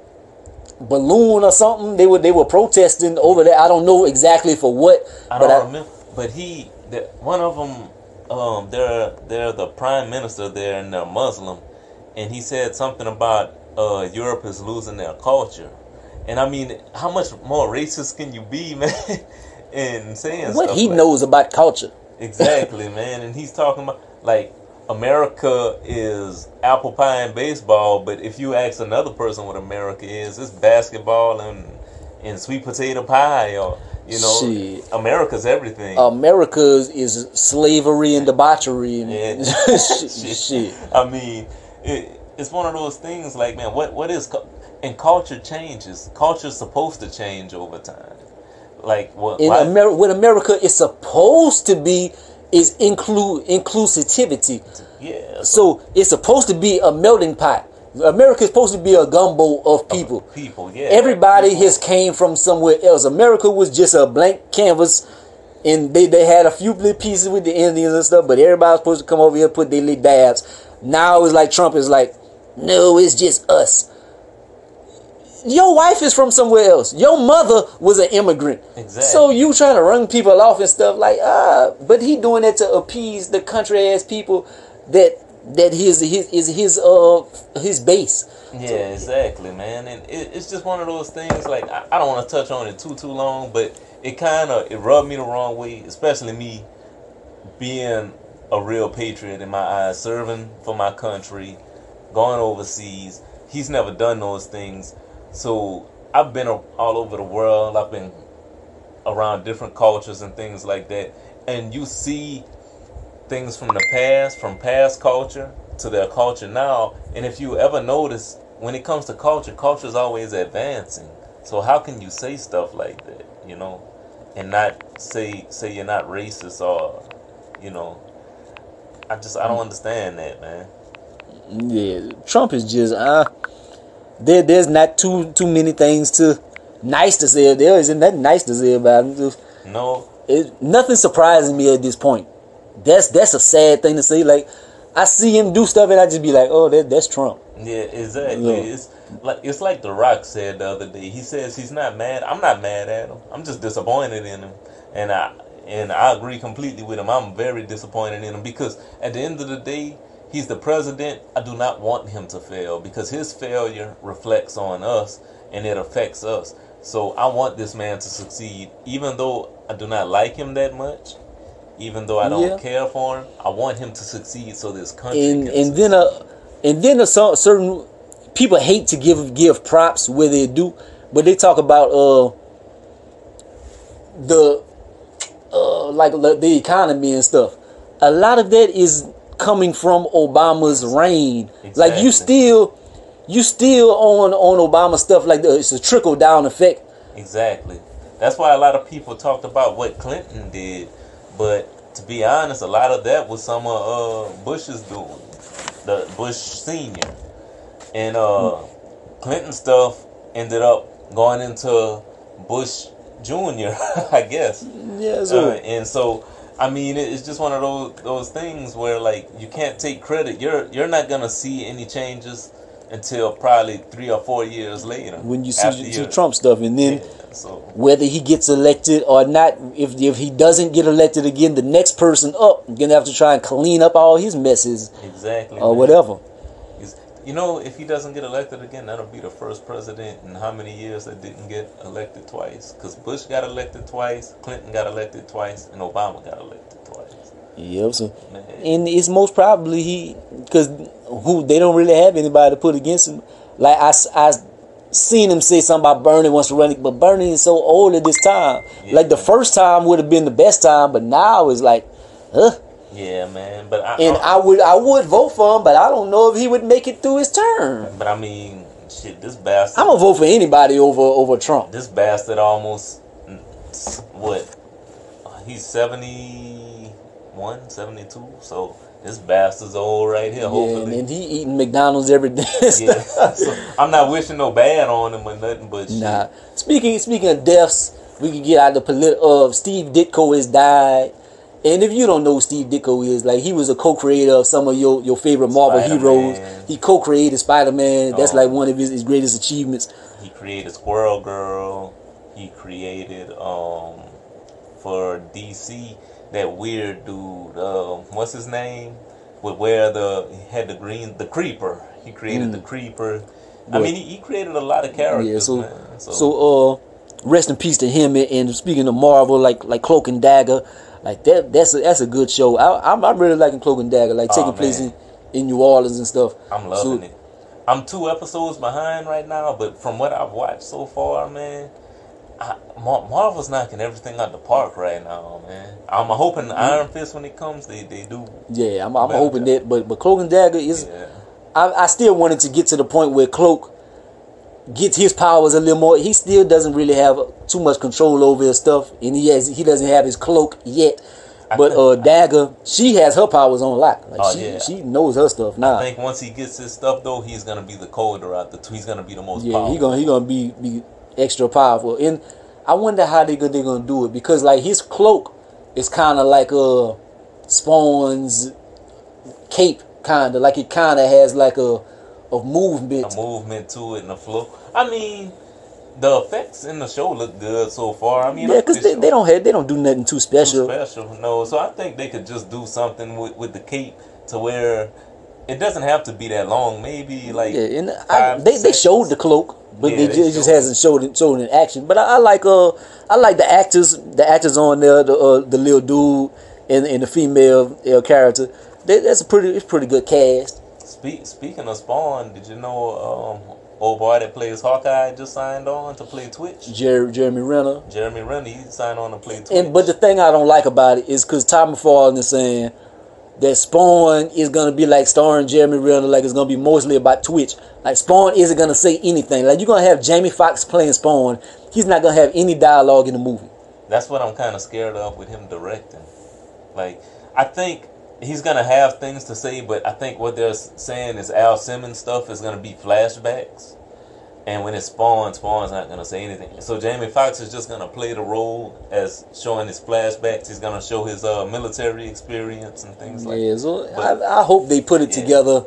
balloon or something. They were protesting over there. I don't know exactly for what. I don't remember, but one of them. They're the prime minister there, and they're Muslim, and he said something about Europe is losing their culture, and I mean, how much more racist can you be, man? In saying what stuff he like knows about culture. exactly, man, and he's talking about like America is apple pie and baseball, but if you ask another person what America is, it's basketball and sweet potato pie, or you know, Shit. America's everything. America is slavery and debauchery and Yeah. shit. I mean, it's one of those things like, man, what is and culture changes. Culture's supposed to change over time. Like what? What America is supposed to be is inclusivity. Yeah. So it's supposed to be a melting pot. America is supposed to be a gumbo of people. People, yeah. Everybody people. has came from somewhere else. America was just a blank canvas, and they had a few little pieces with the Indians and stuff, but everybody was supposed to come over here and put their little dabs. Now it's like Trump is like, no, it's just us. Your wife is from somewhere else. Your mother was an immigrant. Exactly. So you trying to run people off and stuff like, but he doing that to appease the country ass people that is his base. Yeah, exactly, man. And it's just one of those things. Like I don't want to touch on it too long, but it rubbed me the wrong way, especially me being a real patriot in my eyes, serving for my country, going overseas. He's never done those things. So I've been all over the world. I've been around different cultures and things like that. And you see things from the past, from past culture to their culture now. And if you ever notice, when it comes to culture, culture is always advancing. So how can you say stuff like that, you know, and not say you're not racist or, you know, I don't understand that, man. Yeah, Trump is just there's not too many things nice to say. There isn't nothing nice to say about him. No, nothing surprises me at this point. That's a sad thing to say. Like I see him do stuff and I just be like, oh, that's Trump. Yeah, exactly. Yeah. It's like The Rock said the other day. He says he's not mad. I'm not mad at him. I'm just disappointed in him, and I agree completely with him. I'm very disappointed in him because at the end of the day, he's the president. I do not want him to fail because his failure reflects on us and it affects us. So I want this man to succeed, even though I do not like him that much, even though I don't care for him. I want him to succeed so this country can succeed. And then certain people hate to give props where they do, but they talk about the economy and stuff. A lot of that is coming from Obama's reign. Exactly. Like you still on Obama stuff like that. It's a trickle down effect. Exactly. That's why a lot of people talked about what Clinton did, but to be honest, a lot of that was some of Bush's doing, the Bush Senior, and Clinton stuff ended up going into Bush Jr. I guess. Yeah. So and so. I mean, it's just one of those things where, like, you can't take credit. You're not gonna see any changes until probably 3 or 4 years later. When you see Trump stuff, and then so whether he gets elected or not, if he doesn't get elected again, the next person up gonna have to try and clean up all his messes, exactly, or man. whatever. You know, if he doesn't get elected again, that'll be the first president in how many years that didn't get elected twice. Because Bush got elected twice, Clinton got elected twice, and Obama got elected twice. Yep. So, and it's most probably because they don't really have anybody to put against him. Like I seen him say something about Bernie wants to run it, but Bernie is so old at this time. Yeah, like the first time would have been the best time, but now it's like, Yeah, man. But I would vote for him, but I don't know if he would make it through his term. But I mean, shit, this bastard. I'm gonna vote for anybody over Trump. This bastard almost, what? He's 71, 72. So this bastard's old right here. Yeah, Hopefully, and he eating McDonald's every day. yeah. So I'm not wishing no bad on him or nothing, but shit. Nah. Speaking of deaths, we can get out the Steve Ditko has died. And if you don't know who Steve Ditko is, like he was a co-creator of some of your favorite Marvel Spider-Man. heroes. He co-created Spider-Man. That's like one of his greatest achievements. He created Squirrel Girl. He created for DC that weird dude. What's his name? He had the Creeper. He created the Creeper. I mean, he created a lot of characters, man. So rest in peace to him. And speaking of Marvel, like Cloak and Dagger, like that's a good show. I'm really liking Cloak and Dagger, like taking place in New Orleans and stuff. I'm loving it. I'm 2 episodes behind right now, but from what I've watched so far, man, Marvel's knocking everything out the park right now, man. I'm hoping Iron Fist when it comes, they do. Yeah, I'm hoping that, but Cloak and Dagger is. Yeah. I still wanted to get to the point where Cloak gets his powers a little more. He still doesn't really have too much control over his stuff, and he doesn't have his cloak yet. But Dagger, she has her powers on lock. Like she knows her stuff now. I think once he gets his stuff though, he's gonna be the colder out the two. He's gonna be the most powerful. Yeah, he gonna be extra powerful. And I wonder how they're gonna do it, because like his cloak is kind of like Spawn's cape, kind of like it kind of has like a movement to it and a flow. I mean, the effects in the show look good so far. I mean, yeah, because they don't do nothing too special. No. So I think they could just do something with the cape to where it doesn't have to be that long. Maybe like and they showed the cloak, but it just hasn't showed it in action. But I like the actors on there, the little dude and the female character. It's pretty good cast. Speaking of Spawn, did you know old boy that plays Hawkeye just signed on to play Twitch? Jeremy Renner. Jeremy Renner, he signed on to play Twitch. But the thing I don't like about it is because Todd McFarlane is saying that Spawn is going to be like starring Jeremy Renner, like it's going to be mostly about Twitch. Like Spawn isn't going to say anything. Like you're going to have Jamie Foxx playing Spawn. He's not going to have any dialogue in the movie. That's what I'm kind of scared of with him directing. Like, I think he's going to have things to say, but I think what they're saying is Al Simmons stuff is going to be flashbacks. And when it's Spawn's not going to say anything. So Jamie Foxx is just going to play the role as showing his flashbacks. He's going to show his military experience and things like that. Yeah, so I hope they put it together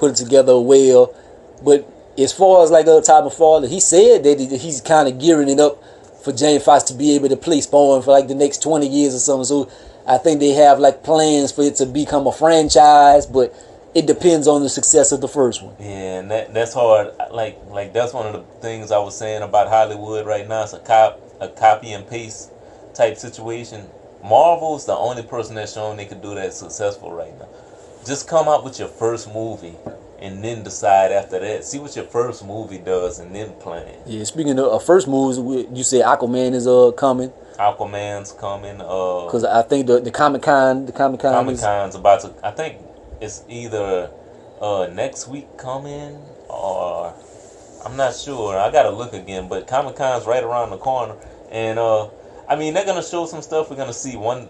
well. But as far as like Todd McFarlane, he said that he's kind of gearing it up for Jamie Foxx to be able to play Spawn for like the next 20 years or something. So I think they have like plans for it to become a franchise, but it depends on the success of the first one. Yeah, and that's hard. Like that's one of the things I was saying about Hollywood right now. It's a copy and paste type situation. Marvel's the only person that's shown they could do that successful right now. Just come out with your first movie and then decide after that. See what your first movie does and then plan. Yeah, speaking of first movies, you say Aquaman is coming. Aquaman's coming. Because I think the Comic-Con Comic-Con's about to. I think it's either next week coming or I'm not sure. I gotta look again. But Comic-Con's right around the corner, and I mean they're gonna show some stuff. We're gonna see one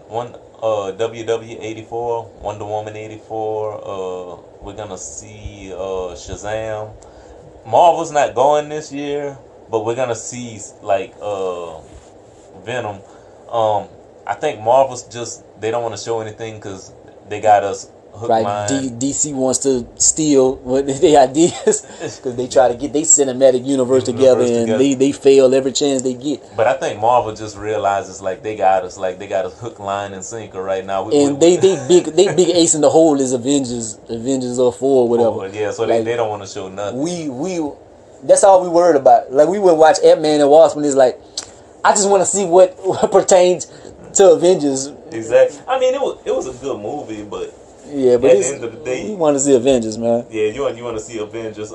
WW 84, Wonder Woman 84. We're gonna see Shazam. Marvel's not going this year, but we're gonna see like Venom. I think Marvel's they don't want to show anything because they got us hook line. DC wants to steal their ideas because they try to get their cinematic universe together, and they fail every chance they get. But I think Marvel just realizes like they got us hook, line, and sinker right now. They big ace in the hole is Avengers 4 or whatever. Yeah, so they don't want to show nothing. We that's all we worried about. Like we would watch Ant-Man and Wasp and it's like I just want to see what pertains to Avengers. Exactly. I mean, it was a good movie, but yeah, but at the end of the day, you want to see Avengers, man. Yeah, you want to see Avengers.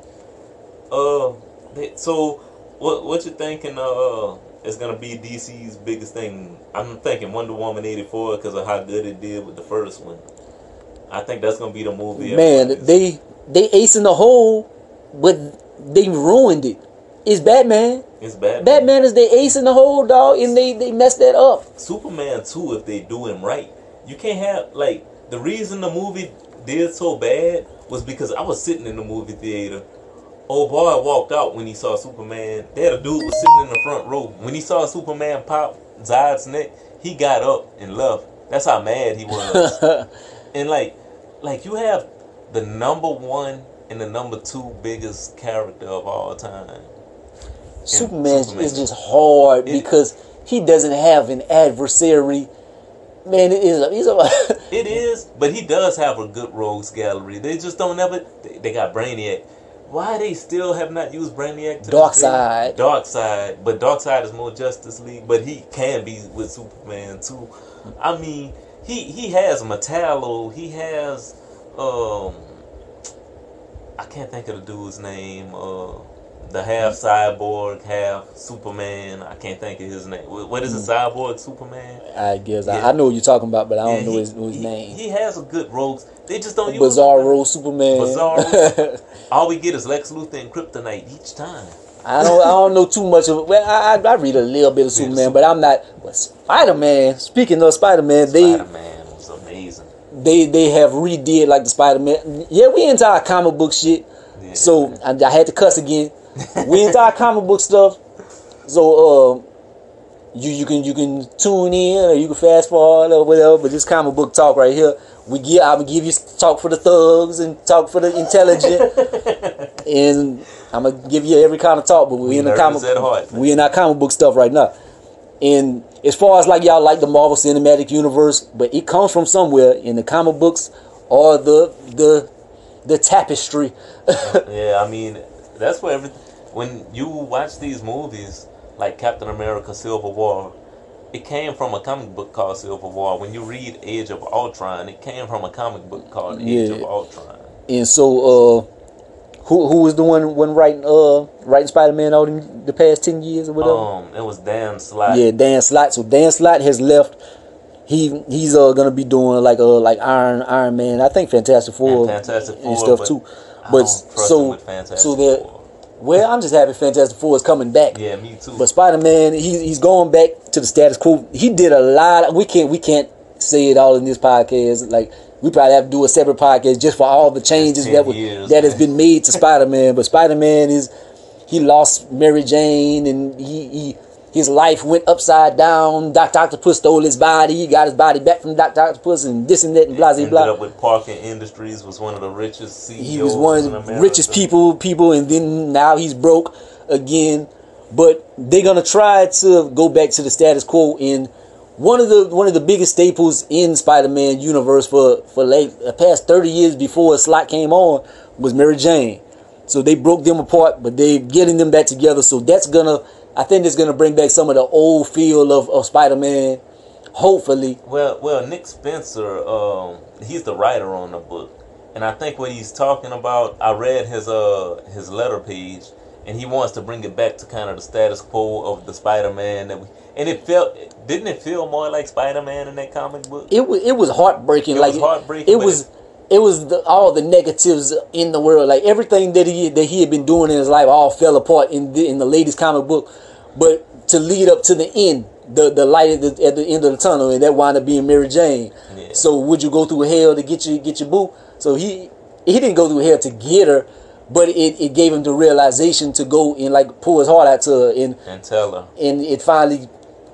So what you thinking? Is gonna be DC's biggest thing? I'm thinking Wonder Woman 84 because of how good it did with the first one. I think that's gonna be the movie. Man, they ace in the hole, but they ruined it. It's Batman. It's Batman. Batman is the ace in the hole, dog, and they messed that up. Superman 2, if they do him right, you can't have, like, the reason the movie did so bad was because I was sitting in the movie theater. Old boy walked out when he saw Superman. They had a dude was sitting in the front row. When he saw Superman pop Zod's neck, he got up and left. That's how mad he was. And like you have the number 1 and the number 2 biggest character of all time. Superman is just hard because he doesn't have an adversary. Man, it is, but he does have a good rogues gallery. They just don't ever. They got Brainiac. Why they still have not used Brainiac? Darkseid. Darkseid, but Darkseid is more Justice League. But he can be with Superman too. I mean, he has Metallo. He has I can't think of the dude's name. The half cyborg, half Superman. I can't think of his name. What is it? Cyborg Superman? I guess I know what you're talking about, but I don't know his name. He has a good rogues. They just don't use Bizarro Superman. Bizarro. All we get is Lex Luthor and Kryptonite each time. I don't know too much of it. Well, I read a little bit of Superman, but I'm not. But Spider-Man. Speaking of Spider-Man, Spider-Man was amazing. They have redid like the Spider-Man. Yeah, we into our comic book shit. Yeah. So I had to cuss again. We into our comic book stuff. So you can tune in or you can fast forward or whatever. But this comic book talk right here, I will give you talk for the thugs and talk for the intelligent, and I'm gonna give you every kind of talk. But we in our comic book stuff right now. And as far as like y'all like the Marvel Cinematic Universe, but it comes from somewhere in the comic books or the tapestry. Yeah, I mean that's where when you watch these movies like Captain America: Civil War, it came from a comic book called Civil War. When you read Age of Ultron, it came from a comic book called Age of Ultron. And so, who was the one writing Spider-Man all the past 10 years or whatever? It was Dan Slott. Yeah, Dan Slott. So Dan Slott has left. He's gonna be doing like Iron Man. I think Fantastic Four and stuff too. But well, I'm just happy Fantastic Four is coming back. Yeah, me too. But Spider-Man, he's going back to the status quo. He did a lot. We can't say it all in this podcast. Like we probably have to do a separate podcast just for all the changes that has been made to Spider-Man. But Spider-Man he lost Mary Jane and his life went upside down. Dr. Octopus stole his body. He got his body back from Dr. Octopus and this and that and blah, blah, blah. Ended up with Parker Industries, was one of the richest CEOs. He was one of the richest people, and then now he's broke again. But they're gonna try to go back to the status quo. In one of the biggest staples in Spider-Man universe for like the past 30 years before Slott came on was Mary Jane. So they broke them apart, but they're getting them back together. So I think it's gonna bring back some of the old feel of Spider-Man. Hopefully. Well, Nick Spencer, he's the writer on the book, and I think what he's talking about, I read his letter page, and he wants to bring it back to kind of the status quo of the Spider-Man didn't it feel more like Spider-Man in that comic book? It was heartbreaking. It was all the negatives in the world, like everything that he had been doing in his life all fell apart in the latest comic book. But to lead up to the end, the light at the end of the tunnel, and that wound up being Mary Jane. Yeah. So would you go through hell to get your boo? So he didn't go through hell to get her, but it gave him the realization to go and like pull his heart out to her and tell her, and it finally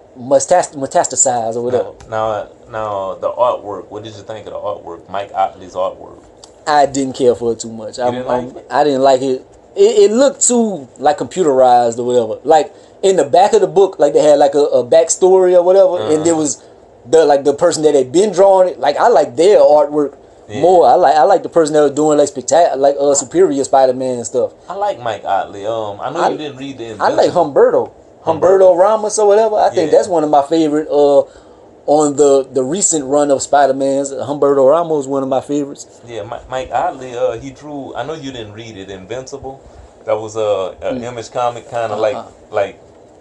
metastasized or whatever. Now the artwork. What did you think of the artwork? Mike Otley's artwork. I didn't care for it too much. I didn't like it. It looked too like computerized or whatever. Like in the back of the book, like they had like a backstory or whatever, and there was the person that had been drawing it. Like I like their artwork more. I like the person that was doing like spectacular, Superior Spider-Man and stuff. I like Mike Otley. I know you didn't read the Invincible. I like Humberto Ramos or whatever. I think that's one of my favorite. On the recent run of Spider-Man's, Humberto Ramos is one of my favorites. Yeah, Mike Otley, he drew. I know you didn't read it, Invincible. That was an Image comic, kind of like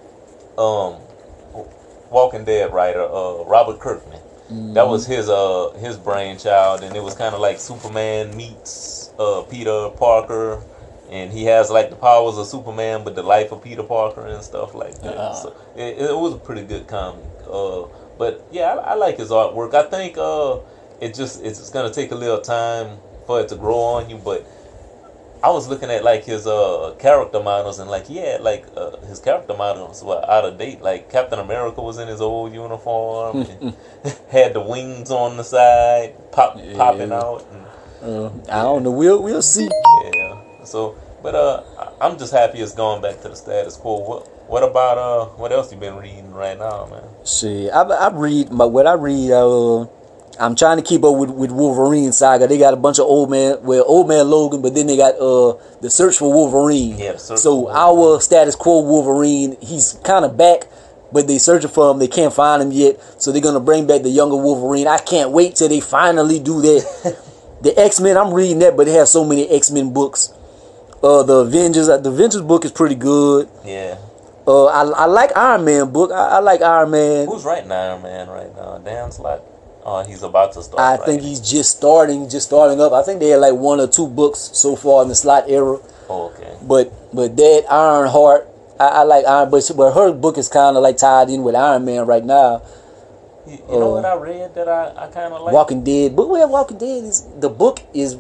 Walking Dead writer Robert Kirkman. Mm-hmm. That was his brainchild, and it was kind of like Superman meets Peter Parker, and he has like the powers of Superman, but the life of Peter Parker and stuff like that. So it was a pretty good comic. But yeah, I like his artwork. I think it's gonna take a little time for it to grow on you. But I was looking at like his character models, and like he had like his character models were out of date. Like Captain America was in his old uniform, and had the wings on the side popping out. And, I don't know. We'll see. yeah. So, but I'm just happy it's going back to the status quo. What about what else you been reading right now, man? See, I read what I read. I'm trying to keep up with Wolverine saga. They got a bunch of old man Logan, but then they got the Search for Wolverine. Yeah, the Search so for Wolverine. Our status quo Wolverine, he's kind of back, but they searching for him. They can't find him yet, so they're gonna bring back the younger Wolverine. I can't wait till they finally do that. The X-Men, I'm reading that, but they have so many X-Men books. The Avengers book is pretty good. Yeah. I like Iron Man book. I like Iron Man. Who's writing Iron Man right now? Dan Slott? He's about to start. I think he's just starting up. I think they had like 1 or 2 books so far in the Slott era. Oh, okay. But that Ironheart, I like Iron, but her book is kind of like tied in with Iron Man right now. You know what I read that I kind of like? Walking Dead. But where Walking Dead is, the book is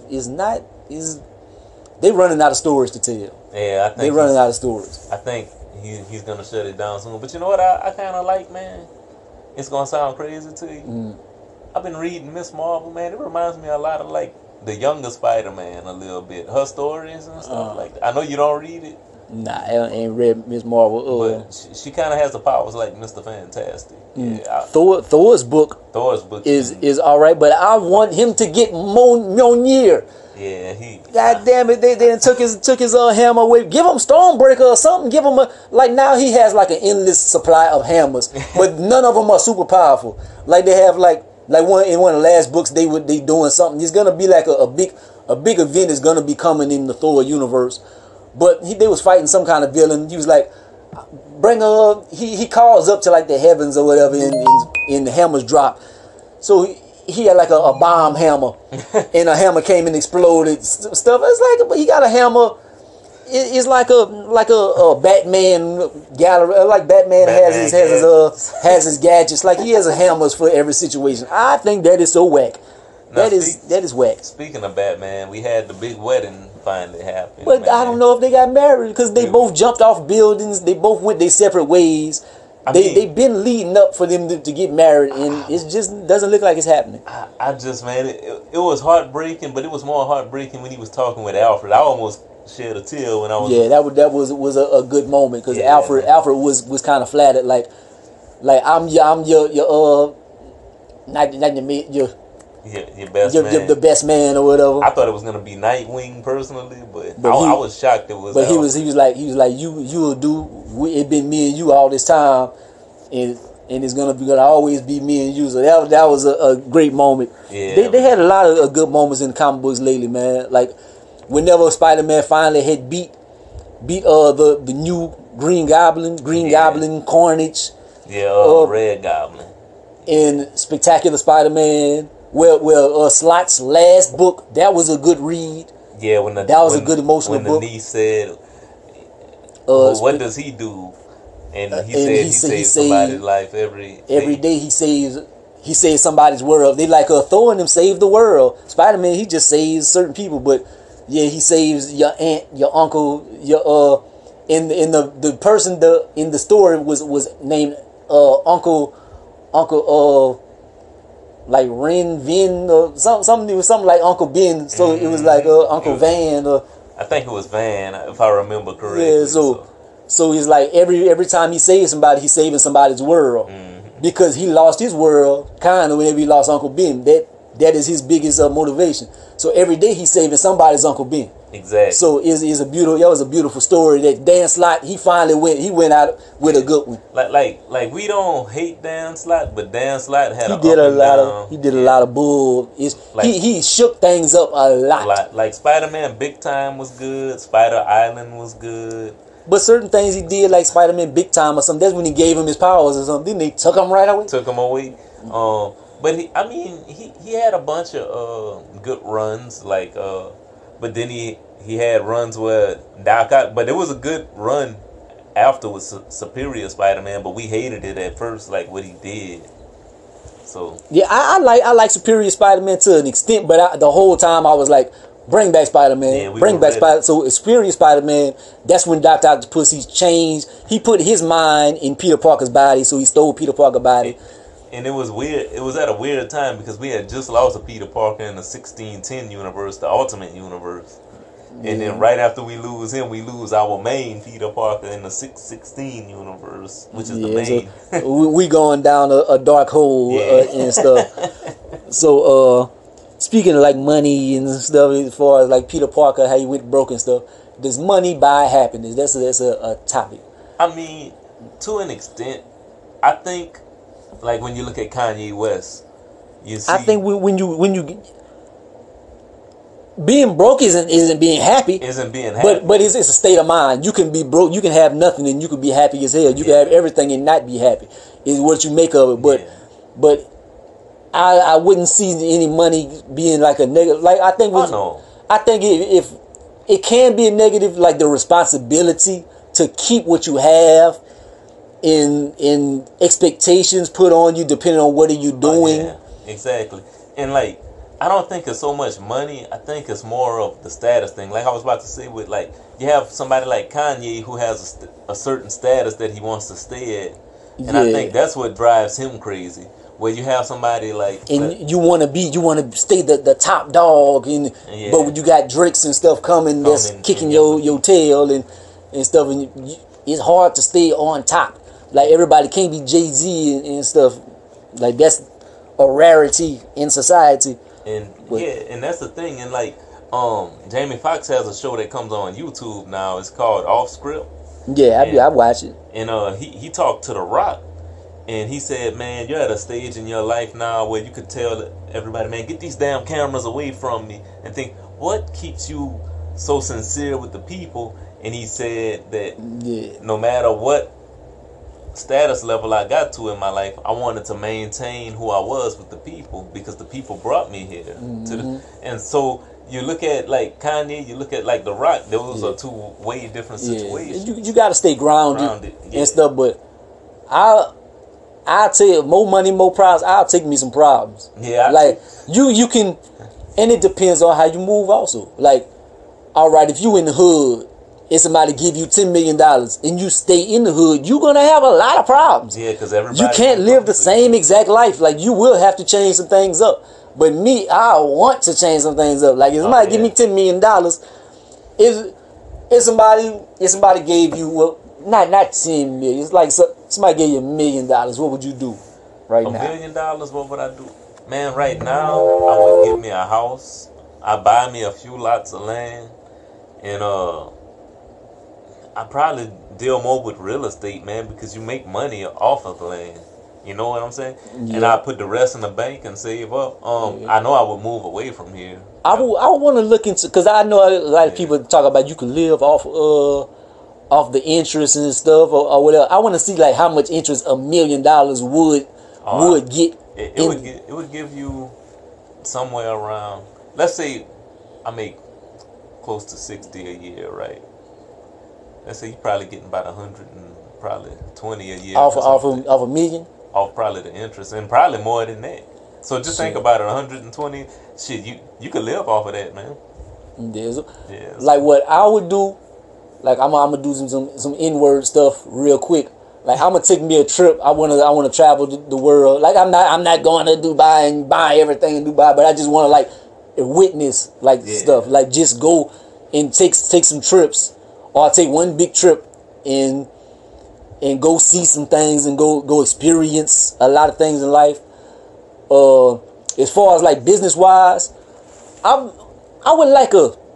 they running out of stories to tell. Yeah, I think they running out of stories. I think he's gonna shut it down soon. But you know what I kind of like, man? It's gonna sound crazy to you. I've been reading Miss Marvel, man. It reminds me a lot of like the younger Spider-Man a little bit. Her stories and stuff like that. I know you don't read it. Nah, I ain't read Miss Marvel. But she kind of has the powers like Mr. Fantastic. Yeah, Thor's book is all right, but I want him to get Mjolnir. Yeah, God damn it! They then took his hammer away. Give him Stormbreaker or something. Give him now he has like an endless supply of hammers, but none of them are super powerful. Like they have like one in one of the last books they doing something. It's gonna be like a big event is gonna be coming in the Thor universe. But they was fighting some kind of villain. He was like, bring her. He calls up to like the heavens or whatever, and the hammers drop. So he had like a bomb hammer, and a hammer came and exploded. Stuff. It's like he got a hammer. It's like a Batman gallery. Like Batman has his gadgets. Like he has a hammers for every situation. I think that is so whack. That is whack. Speaking of Batman, we had the big wedding finally happen. But man, I don't know if they got married because they both jumped off buildings. They both went their separate ways. They've been leading up for them to get married, and it just doesn't look like it's happening. I just, man, it was heartbreaking, but it was more heartbreaking when he was talking with Alfred. I almost shed a tear when I was. Yeah, that was a good moment because Alfred was kind of flattered, like I'm your best man. The best man or whatever. I thought it was gonna be Nightwing personally, but I was shocked it was. But he was like you'll do. It been me and you all this time, and it's gonna always be me and you. So that was a great moment. Yeah, they had a lot of good moments in the comic books lately, man. Like whenever Spider-Man finally had beat the new Green Goblin, Carnage. Yeah, Red Goblin. In Spectacular Spider-Man. Well, Slott's last book, that was a good read. Yeah, that was a good emotional book. When the niece said, "What does he do?" And he saves somebody's life every day. He saves somebody's world. They like Thor and him save the world. Spider-Man, he just saves certain people, but yeah, he saves your aunt, your uncle, your in the person in the story was named Uncle like Ren Vin or something. It was something like Uncle Ben. So it was like Uncle Van. I think it was Van, if I remember correctly. Yeah. So he's like every time he saves somebody, he's saving somebody's world because he lost his world kind of whenever he lost Uncle Ben. That is his biggest motivation. So every day he's saving somebody's Uncle Ben. Exactly. So that was a beautiful story that Dan Slott he went out with a good one. Like we don't hate Dan Slott, but Dan Slott had he did a lot of bull. He shook things up a lot. Like Spider-Man Big Time was good. Spider Island was good. But certain things he did, like Spider-Man Big Time or something, that's when he gave him his powers or something. Then they took him right away. But he had a bunch of good runs. Like But then he had runs where Doc Ock, but it was a good run after with Superior Spider-Man, but we hated it at first, like what he did. So yeah, I like Superior Spider-Man to an extent, but the whole time I was like, bring back Spider-Man, Yeah, bring back Spider. So Superior Spider-Man, that's when Dr. Octopus changed. He put his mind in Peter Parker's body, so he stole Peter Parker's body. And it was weird. It was at a weird time because we had just lost a Peter Parker in the 1610 universe, the Ultimate Universe. And then right after we lose him, we lose our main Peter Parker in the 616 universe, which is the main. So we going down a dark hole and stuff. So speaking of like money and stuff, as far as like Peter Parker, how he went broke and stuff, does money buy happiness? That's a topic. I mean, to an extent, I think, like when you look at Kanye West, you see. I think when you being broke isn't being happy. Isn't being happy. But it's a state of mind. You can be broke, you can have nothing, and you can be happy as hell. You can have everything and not be happy. Is what you make of it. But I wouldn't see any money being like a negative. Like I think if it can be a negative, like the responsibility to keep what you have, in expectations put on you depending on what are you doing. Yeah, exactly. And like, I don't think it's so much money. I think it's more of the status thing. Like I was about to say, with like, you have somebody like Kanye who has a certain status that he wants to stay at, and I think that's what drives him crazy. Where you have somebody like, and you want to stay the top dog, and but when you got Drakes and stuff coming that's kicking your tail and stuff, and it's hard to stay on top. Like everybody can't be Jay-Z and stuff. Like that's a rarity in society. And that's the thing. And like, Jamie Foxx has a show that comes on YouTube now. It's called Off Script. Yeah, I watch it. And he talked to The Rock, and he said, "Man, you're at a stage in your life now where you could tell everybody, man, get these damn cameras away from me." And think, what keeps you so sincere with the people? And he said that no matter what status level I got to in my life, I wanted to maintain who I was with the people because the people brought me here. And so you look at like Kanye, you look at like The Rock, those are two way different situations. You got to stay grounded and stuff, but I'll tell you, more money, more problems. I'll take me some problems. Yeah, like you can, and it depends on how you move also. Like, all right, if you in the hood, and somebody give you $10 million and you stay in the hood, you're gonna have a lot of problems. Yeah, because everybody, you can't live the same exact life. Like, you will have to change some things up. But me, I want to change some things up. Like, if somebody give me $10 million, if somebody gave you not 10 million, it's like somebody gave you $1 million, what would you do right now? $1 million, what would I do? Man, right now I would get me a house. I buy me a few lots of land, and I probably deal more with real estate, man, because you make money off of the land. You know what I'm saying? Yeah. And I put the rest in the bank and save up. I know I would move away from here. I want to look into, because I know a lot of people talk about you can live off the interest and stuff or whatever. I want to see like how much interest $1 million would get. It would give you somewhere around, let's say I make close to 60 a year, right? Let's say you're probably getting about 120 a year off $1 million. Off probably the interest, and probably more than that. So just think about it, 120. Shit, you could live off of that, man. Like what I would do, like I'm gonna do some inward stuff real quick. Like I'm gonna take me a trip. I wanna travel the world. Like I'm not going to Dubai and buy everything in Dubai, but I just wanna like witness like stuff. Like just go and take some trips, or I take one big trip and go see some things and go experience a lot of things in life. As far as like business wise, I would like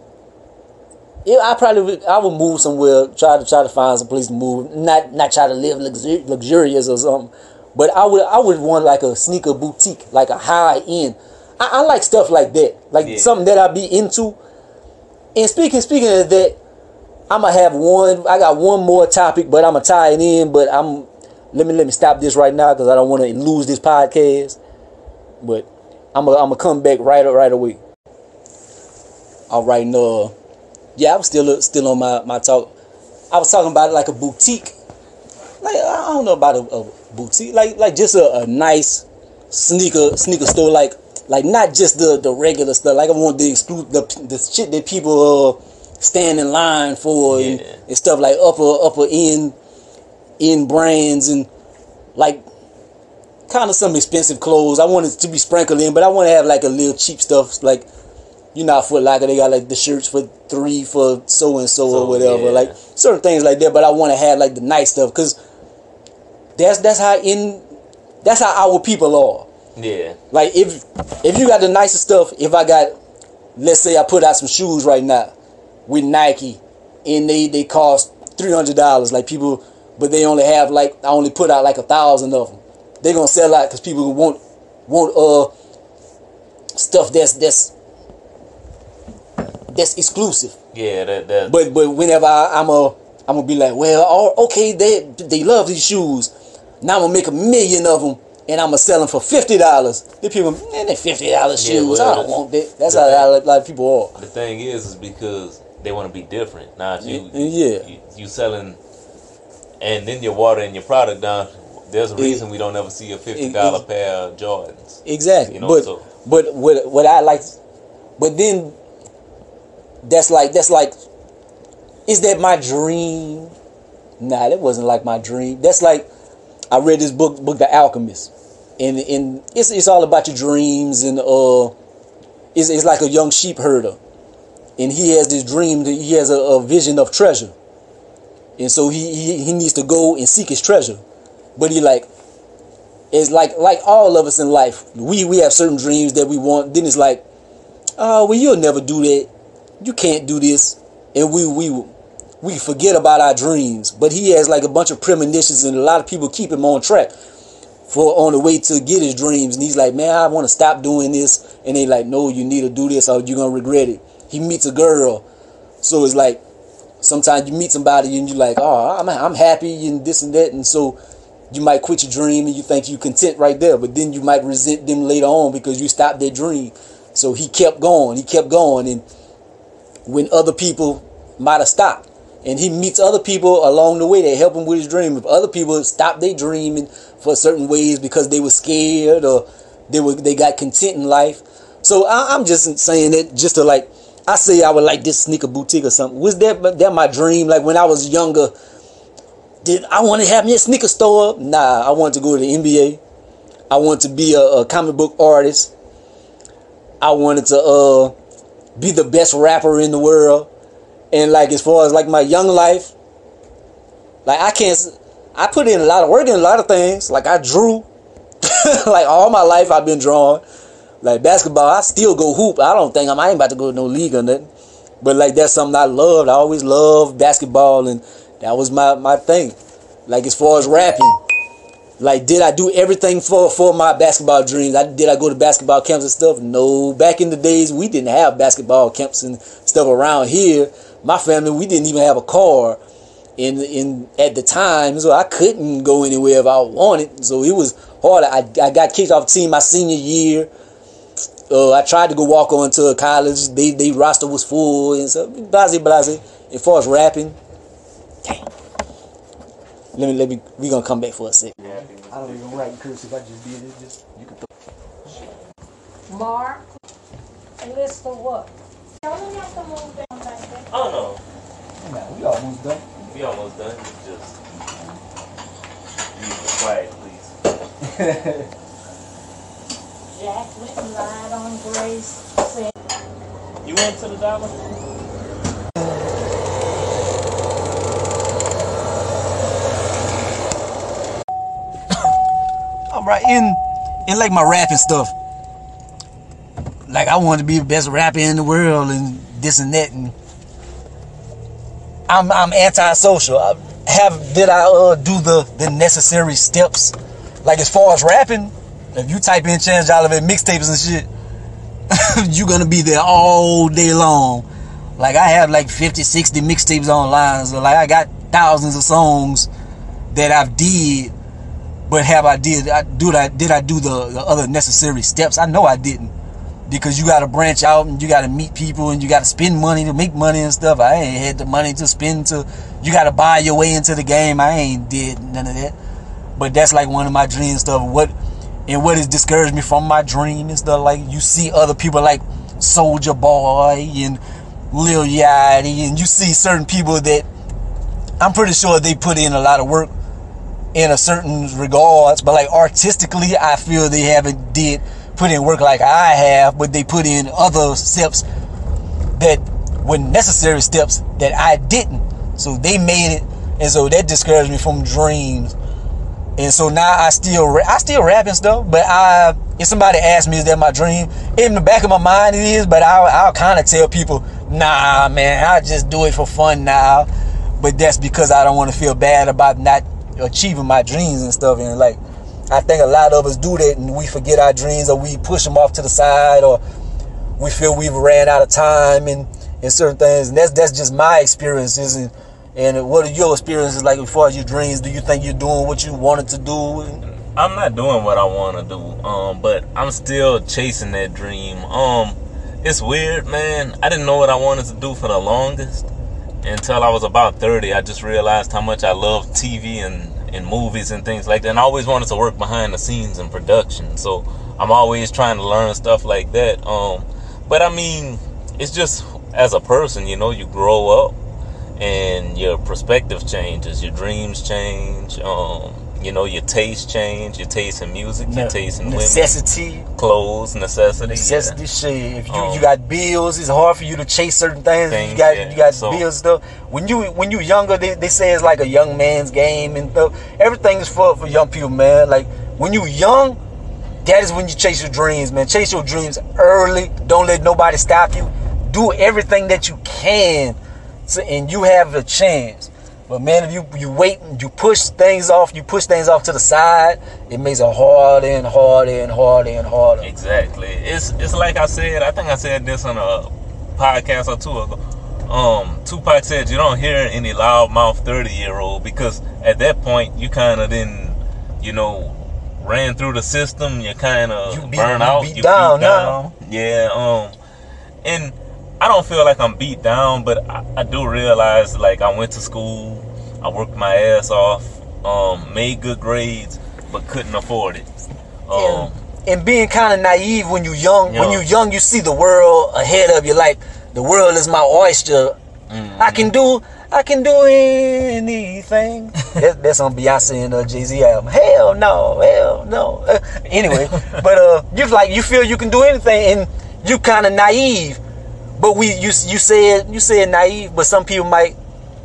I would move somewhere, try to find some place to move, not try to live luxurious or something, but I would want like a sneaker boutique, like a high end. I like stuff like that, like something that I be into. And speaking of that, I got one more topic, but I'm gonna tie it in. But let me stop this right now because I don't want to lose this podcast. But I'm gonna come back right away. All right, no. Yeah, I was still on my talk. I was talking about like a boutique. Like, I don't know about a boutique. Like just a nice sneaker store. Like not just the regular stuff. Like I want the shit that people stand in line for and stuff like upper end brands and like kind of some expensive clothes. I want it to be sprinkled in, but I want to have like a little cheap stuff like. You know, Foot Locker, they got like the shirts for $3 for so and so or whatever, like certain things like that. But I want to have like the nice stuff because that's how our people are. Yeah. Like if you got the nicest stuff, if I got, let's say I put out some shoes right now with Nike, and they cost $300, like people, but they only have like I only put out like 1,000 of them. They're gonna sell out because people want stuff that's exclusive. Yeah, that. But whenever I'm gonna be like, well, okay, they love these shoes. Now I'm gonna make 1 million of them, and I'm gonna sell them for $50. The people, man, they $50 shoes. I don't want that. That's how a lot of people are. The thing is because they want to be different. Now if you selling, and then you're watering your product down. There's a reason we don't ever see a $50 pair of Jordans. Exactly. You know, but what I like, but then. That's like, is that my dream? Nah, that wasn't like my dream. That's like, I read this book, The Alchemist, and it's all about your dreams, and it's like a young sheep herder, and he has this dream, he has a vision of treasure, and so he needs to go and seek his treasure, but it's like all of us in life, we have certain dreams that we want. Then it's like, oh, well, you'll never do that. You can't do this, and we forget about our dreams. But he has like a bunch of premonitions, and a lot of people keep him on track on the way to get his dreams. And he's like, man, I want to stop doing this, and they like, no, you need to do this, or you're gonna regret it. He meets a girl, so it's like sometimes you meet somebody and you're like, oh, I'm happy and this and that, and so you might quit your dream and you think you're content right there, but then you might resent them later on because you stopped their dream. So he kept going, and when other people might have stopped, and he meets other people along the way that help him with his dream. If other people stopped their dreaming for certain ways because they were scared or they got content in life. So I'm just saying that just to like, I say I would like this sneaker boutique or something. Was that my dream? Like when I was younger, did I want to have me a sneaker store? Nah, I wanted to go to the NBA. I wanted to be a comic book artist. I wanted to be the best rapper in the world. And like as far as like my young life, like I put in a lot of work in a lot of things. Like I drew. Like all my life I've been drawing. Like basketball, I still go hoop. I ain't about to go to no league or nothing. But like that's something I loved. I always loved basketball, and that was my thing. Like as far as rapping, like did I do everything for my basketball dreams? Did I go to basketball camps and stuff? No. Back in the days, we didn't have basketball camps and stuff around here. My family, we didn't even have a car in at the time, so I couldn't go anywhere if I wanted. So it was hard. I got kicked off the team my senior year. I tried to go walk on to college. They roster was full and stuff. Blase. As far as rapping, damn. Let me. We gonna come back for a second. Yeah. I don't even write cursive. I just did it. Just you can throw. Mark, a list of what? Tell them you have to move down back there. Oh no. Nah, we almost done. We almost done. Just be quiet, please. Jack went and lied on Grace. Said, You went to the dollar? I'm right in like my rapping stuff. Like I wanted to be the best rapper in the world and this and that, and I'm antisocial. Did I do the necessary steps? Like as far as rapping, if you type in Chance Jollivet mixtapes and shit, you're gonna be there all day long. Like I have like 50, 60 mixtapes online. So like I got thousands of songs that I've did, but did I do the other necessary steps? I know I didn't. because you got to branch out and you got to meet people and you got to spend money to make money and stuff. I ain't had the money to spend to. You got to buy your way into the game. I ain't did none of that. But that's like one of my dream stuff. What has discouraged me from my dream and stuff, like you see other people like Soulja Boy and Lil Yachty, and you see certain people that I'm pretty sure they put in a lot of work in a certain regards, but like artistically, I feel they haven't put in work like I have, but they put in other steps that were necessary steps that I didn't. So they made it, and so that discouraged me from dreams. And so now I still rap and stuff, but if somebody asks me, is that my dream? In the back of my mind it is, but I'll kind of tell people, nah, man, I just do it for fun now. But that's because I don't want to feel bad about not achieving my dreams and stuff. And like, I think a lot of us do that, and we forget our dreams, or we push them off to the side, or we feel we've ran out of time and certain things. And that's just my experiences. And what are your experiences like as far as your dreams? Do you think you're doing what you wanted to do? I'm not doing what I want to do, but I'm still chasing that dream. It's weird, man. I didn't know what I wanted to do for the longest until I was about 30. I just realized how much I love TV and movies and things like that. And I always wanted to work behind the scenes in production, so I'm always trying to learn stuff like that. But I mean, it's just as a person, you know, you grow up and your perspective changes, your dreams change, you know, your taste change, your taste in music, your taste in women, clothes, necessity, shit. If you got bills, it's hard for you to chase certain things. You got bills and stuff. When you younger, they say it's like a young man's game and stuff. Everything is for young people, man. Like when you young, that is when you chase your dreams, man. Chase your dreams early. Don't let nobody stop you. Do everything that you can. And you have a chance. But man, if you wait and you push things off to the side, it makes it harder and harder and harder and harder. Exactly. It's like I said, I think I said this on a podcast or two ago. Tupac said you don't hear any loudmouth 30-year-old, because at that point you kind of then, you know, ran through the system. You kind of burn out. You beat down now. Yeah. And I don't feel like I'm beat down, but I do realize, like, I went to school, I worked my ass off, made good grades, but couldn't afford it. And being kind of naive when you're young. When you're young, you see the world ahead of you, like the world is my oyster. Mm-hmm. I can do anything. That's on Beyonce and Jay-Z album. Hell no. Anyway, but you feel you can do anything, and you kind of naive. But you said naive, but some people might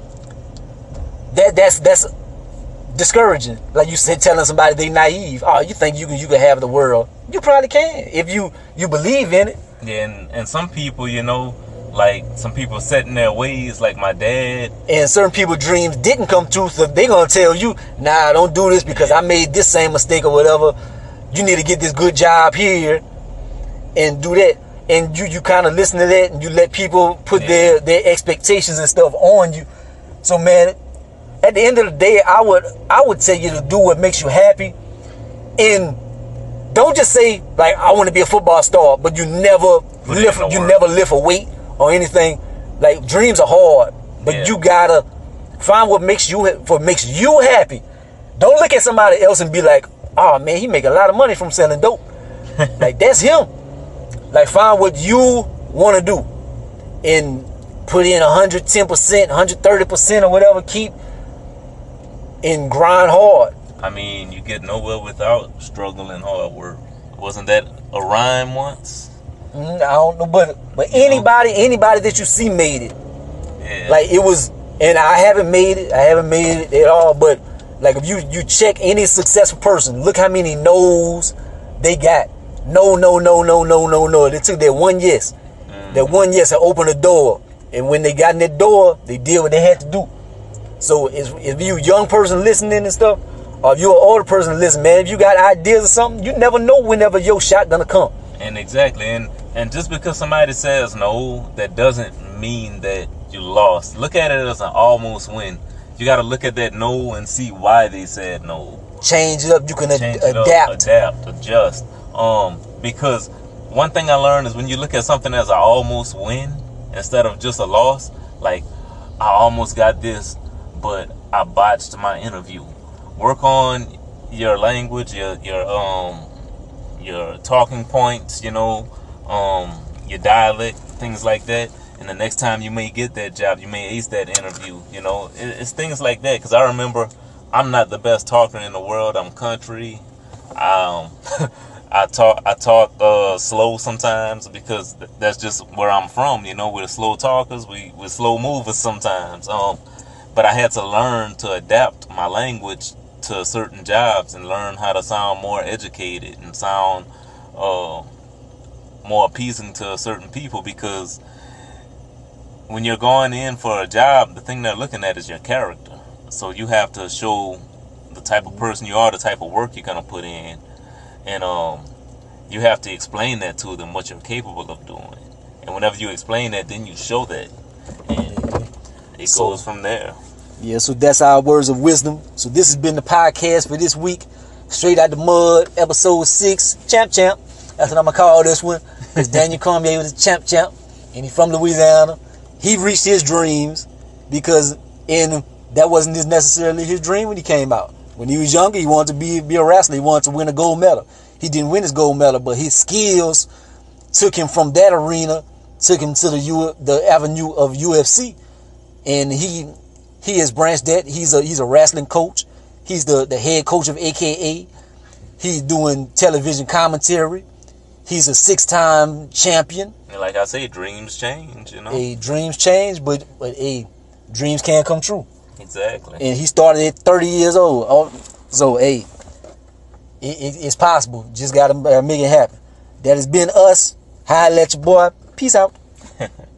that's discouraging. Like you said, telling somebody they naive. Oh, you think you can have the world? You probably can if you believe in it. Yeah, and some people, you know, like some people set in their ways, like my dad. And certain people's dreams didn't come true, so they gonna tell you, nah, don't do this because I made this same mistake or whatever. You need to get this good job here and do that. And you kind of listen to that, and you let people put their expectations and stuff on you. So man, at the end of the day, I would tell you to do what makes you happy, and don't just say like I want to be a football star, but you never lift a weight or anything. Like dreams are hard, but you gotta find what makes you happy. Don't look at somebody else and be like, oh man, he make a lot of money from selling dope. Like that's him. Like find what you want to do and put in 110%, 130% or whatever. Keep and grind hard. I mean, you get nowhere without struggle and hard work. Wasn't that a rhyme once? I don't know, but anybody that you see made it. Yeah. Like it was, and I haven't made it at all. But like if you check any successful person, look how many no's they got. No. They took that one yes. Mm-hmm. That one yes and opened the door. And when they got in that door, they did what they had to do. So if you a young person listening and stuff, or if you're an older person listening, man, if you got ideas or something, you never know whenever your shot gonna come. And exactly. And just because somebody says no, that doesn't mean that you lost. Look at it as an almost win. You got to look at that no and see why they said no. Change it up. You can adapt, adjust. Because one thing I learned is when you look at something as an almost win instead of just a loss, like I almost got this, but I botched my interview. Work on your language, your talking points, you know, your dialect, things like that. And the next time you may get that job, you may ace that interview. You know, it's things like that. Because I remember, I'm not the best talker in the world. I'm country. I talk slow sometimes because that's just where I'm from. You know, we're slow talkers. We're slow movers sometimes. But I had to learn to adapt my language to certain jobs and learn how to sound more educated and sound more appeasing to certain people, because when you're going in for a job, the thing they're looking at is your character. So you have to show the type of person you are, the type of work you're going to put in. And you have to explain that to them, what you're capable of doing. And whenever you explain that, then you show that. And it goes from there. Yeah, so that's our words of wisdom. So this has been the podcast for this week. Straight Out the Mud, episode 6. Champ. That's what I'm going to call this one. Because Daniel Cormier was a champ. And he's from Louisiana. He reached his dreams because that wasn't necessarily his dream when he came out. When he was younger, he wanted to be a wrestler. He wanted to win a gold medal. He didn't win his gold medal, but his skills took him from that arena, took him to the avenue of UFC. And he has branched that. He's a wrestling coach. He's the head coach of AKA. He's doing television commentary. He's a 6-time champion. And like I say, dreams change, you know. Dreams change, but dreams can come true. Exactly. And he started at 30 years old. So, it's possible. Just got to make it happen. That has been us. Holla at your boy. Peace out.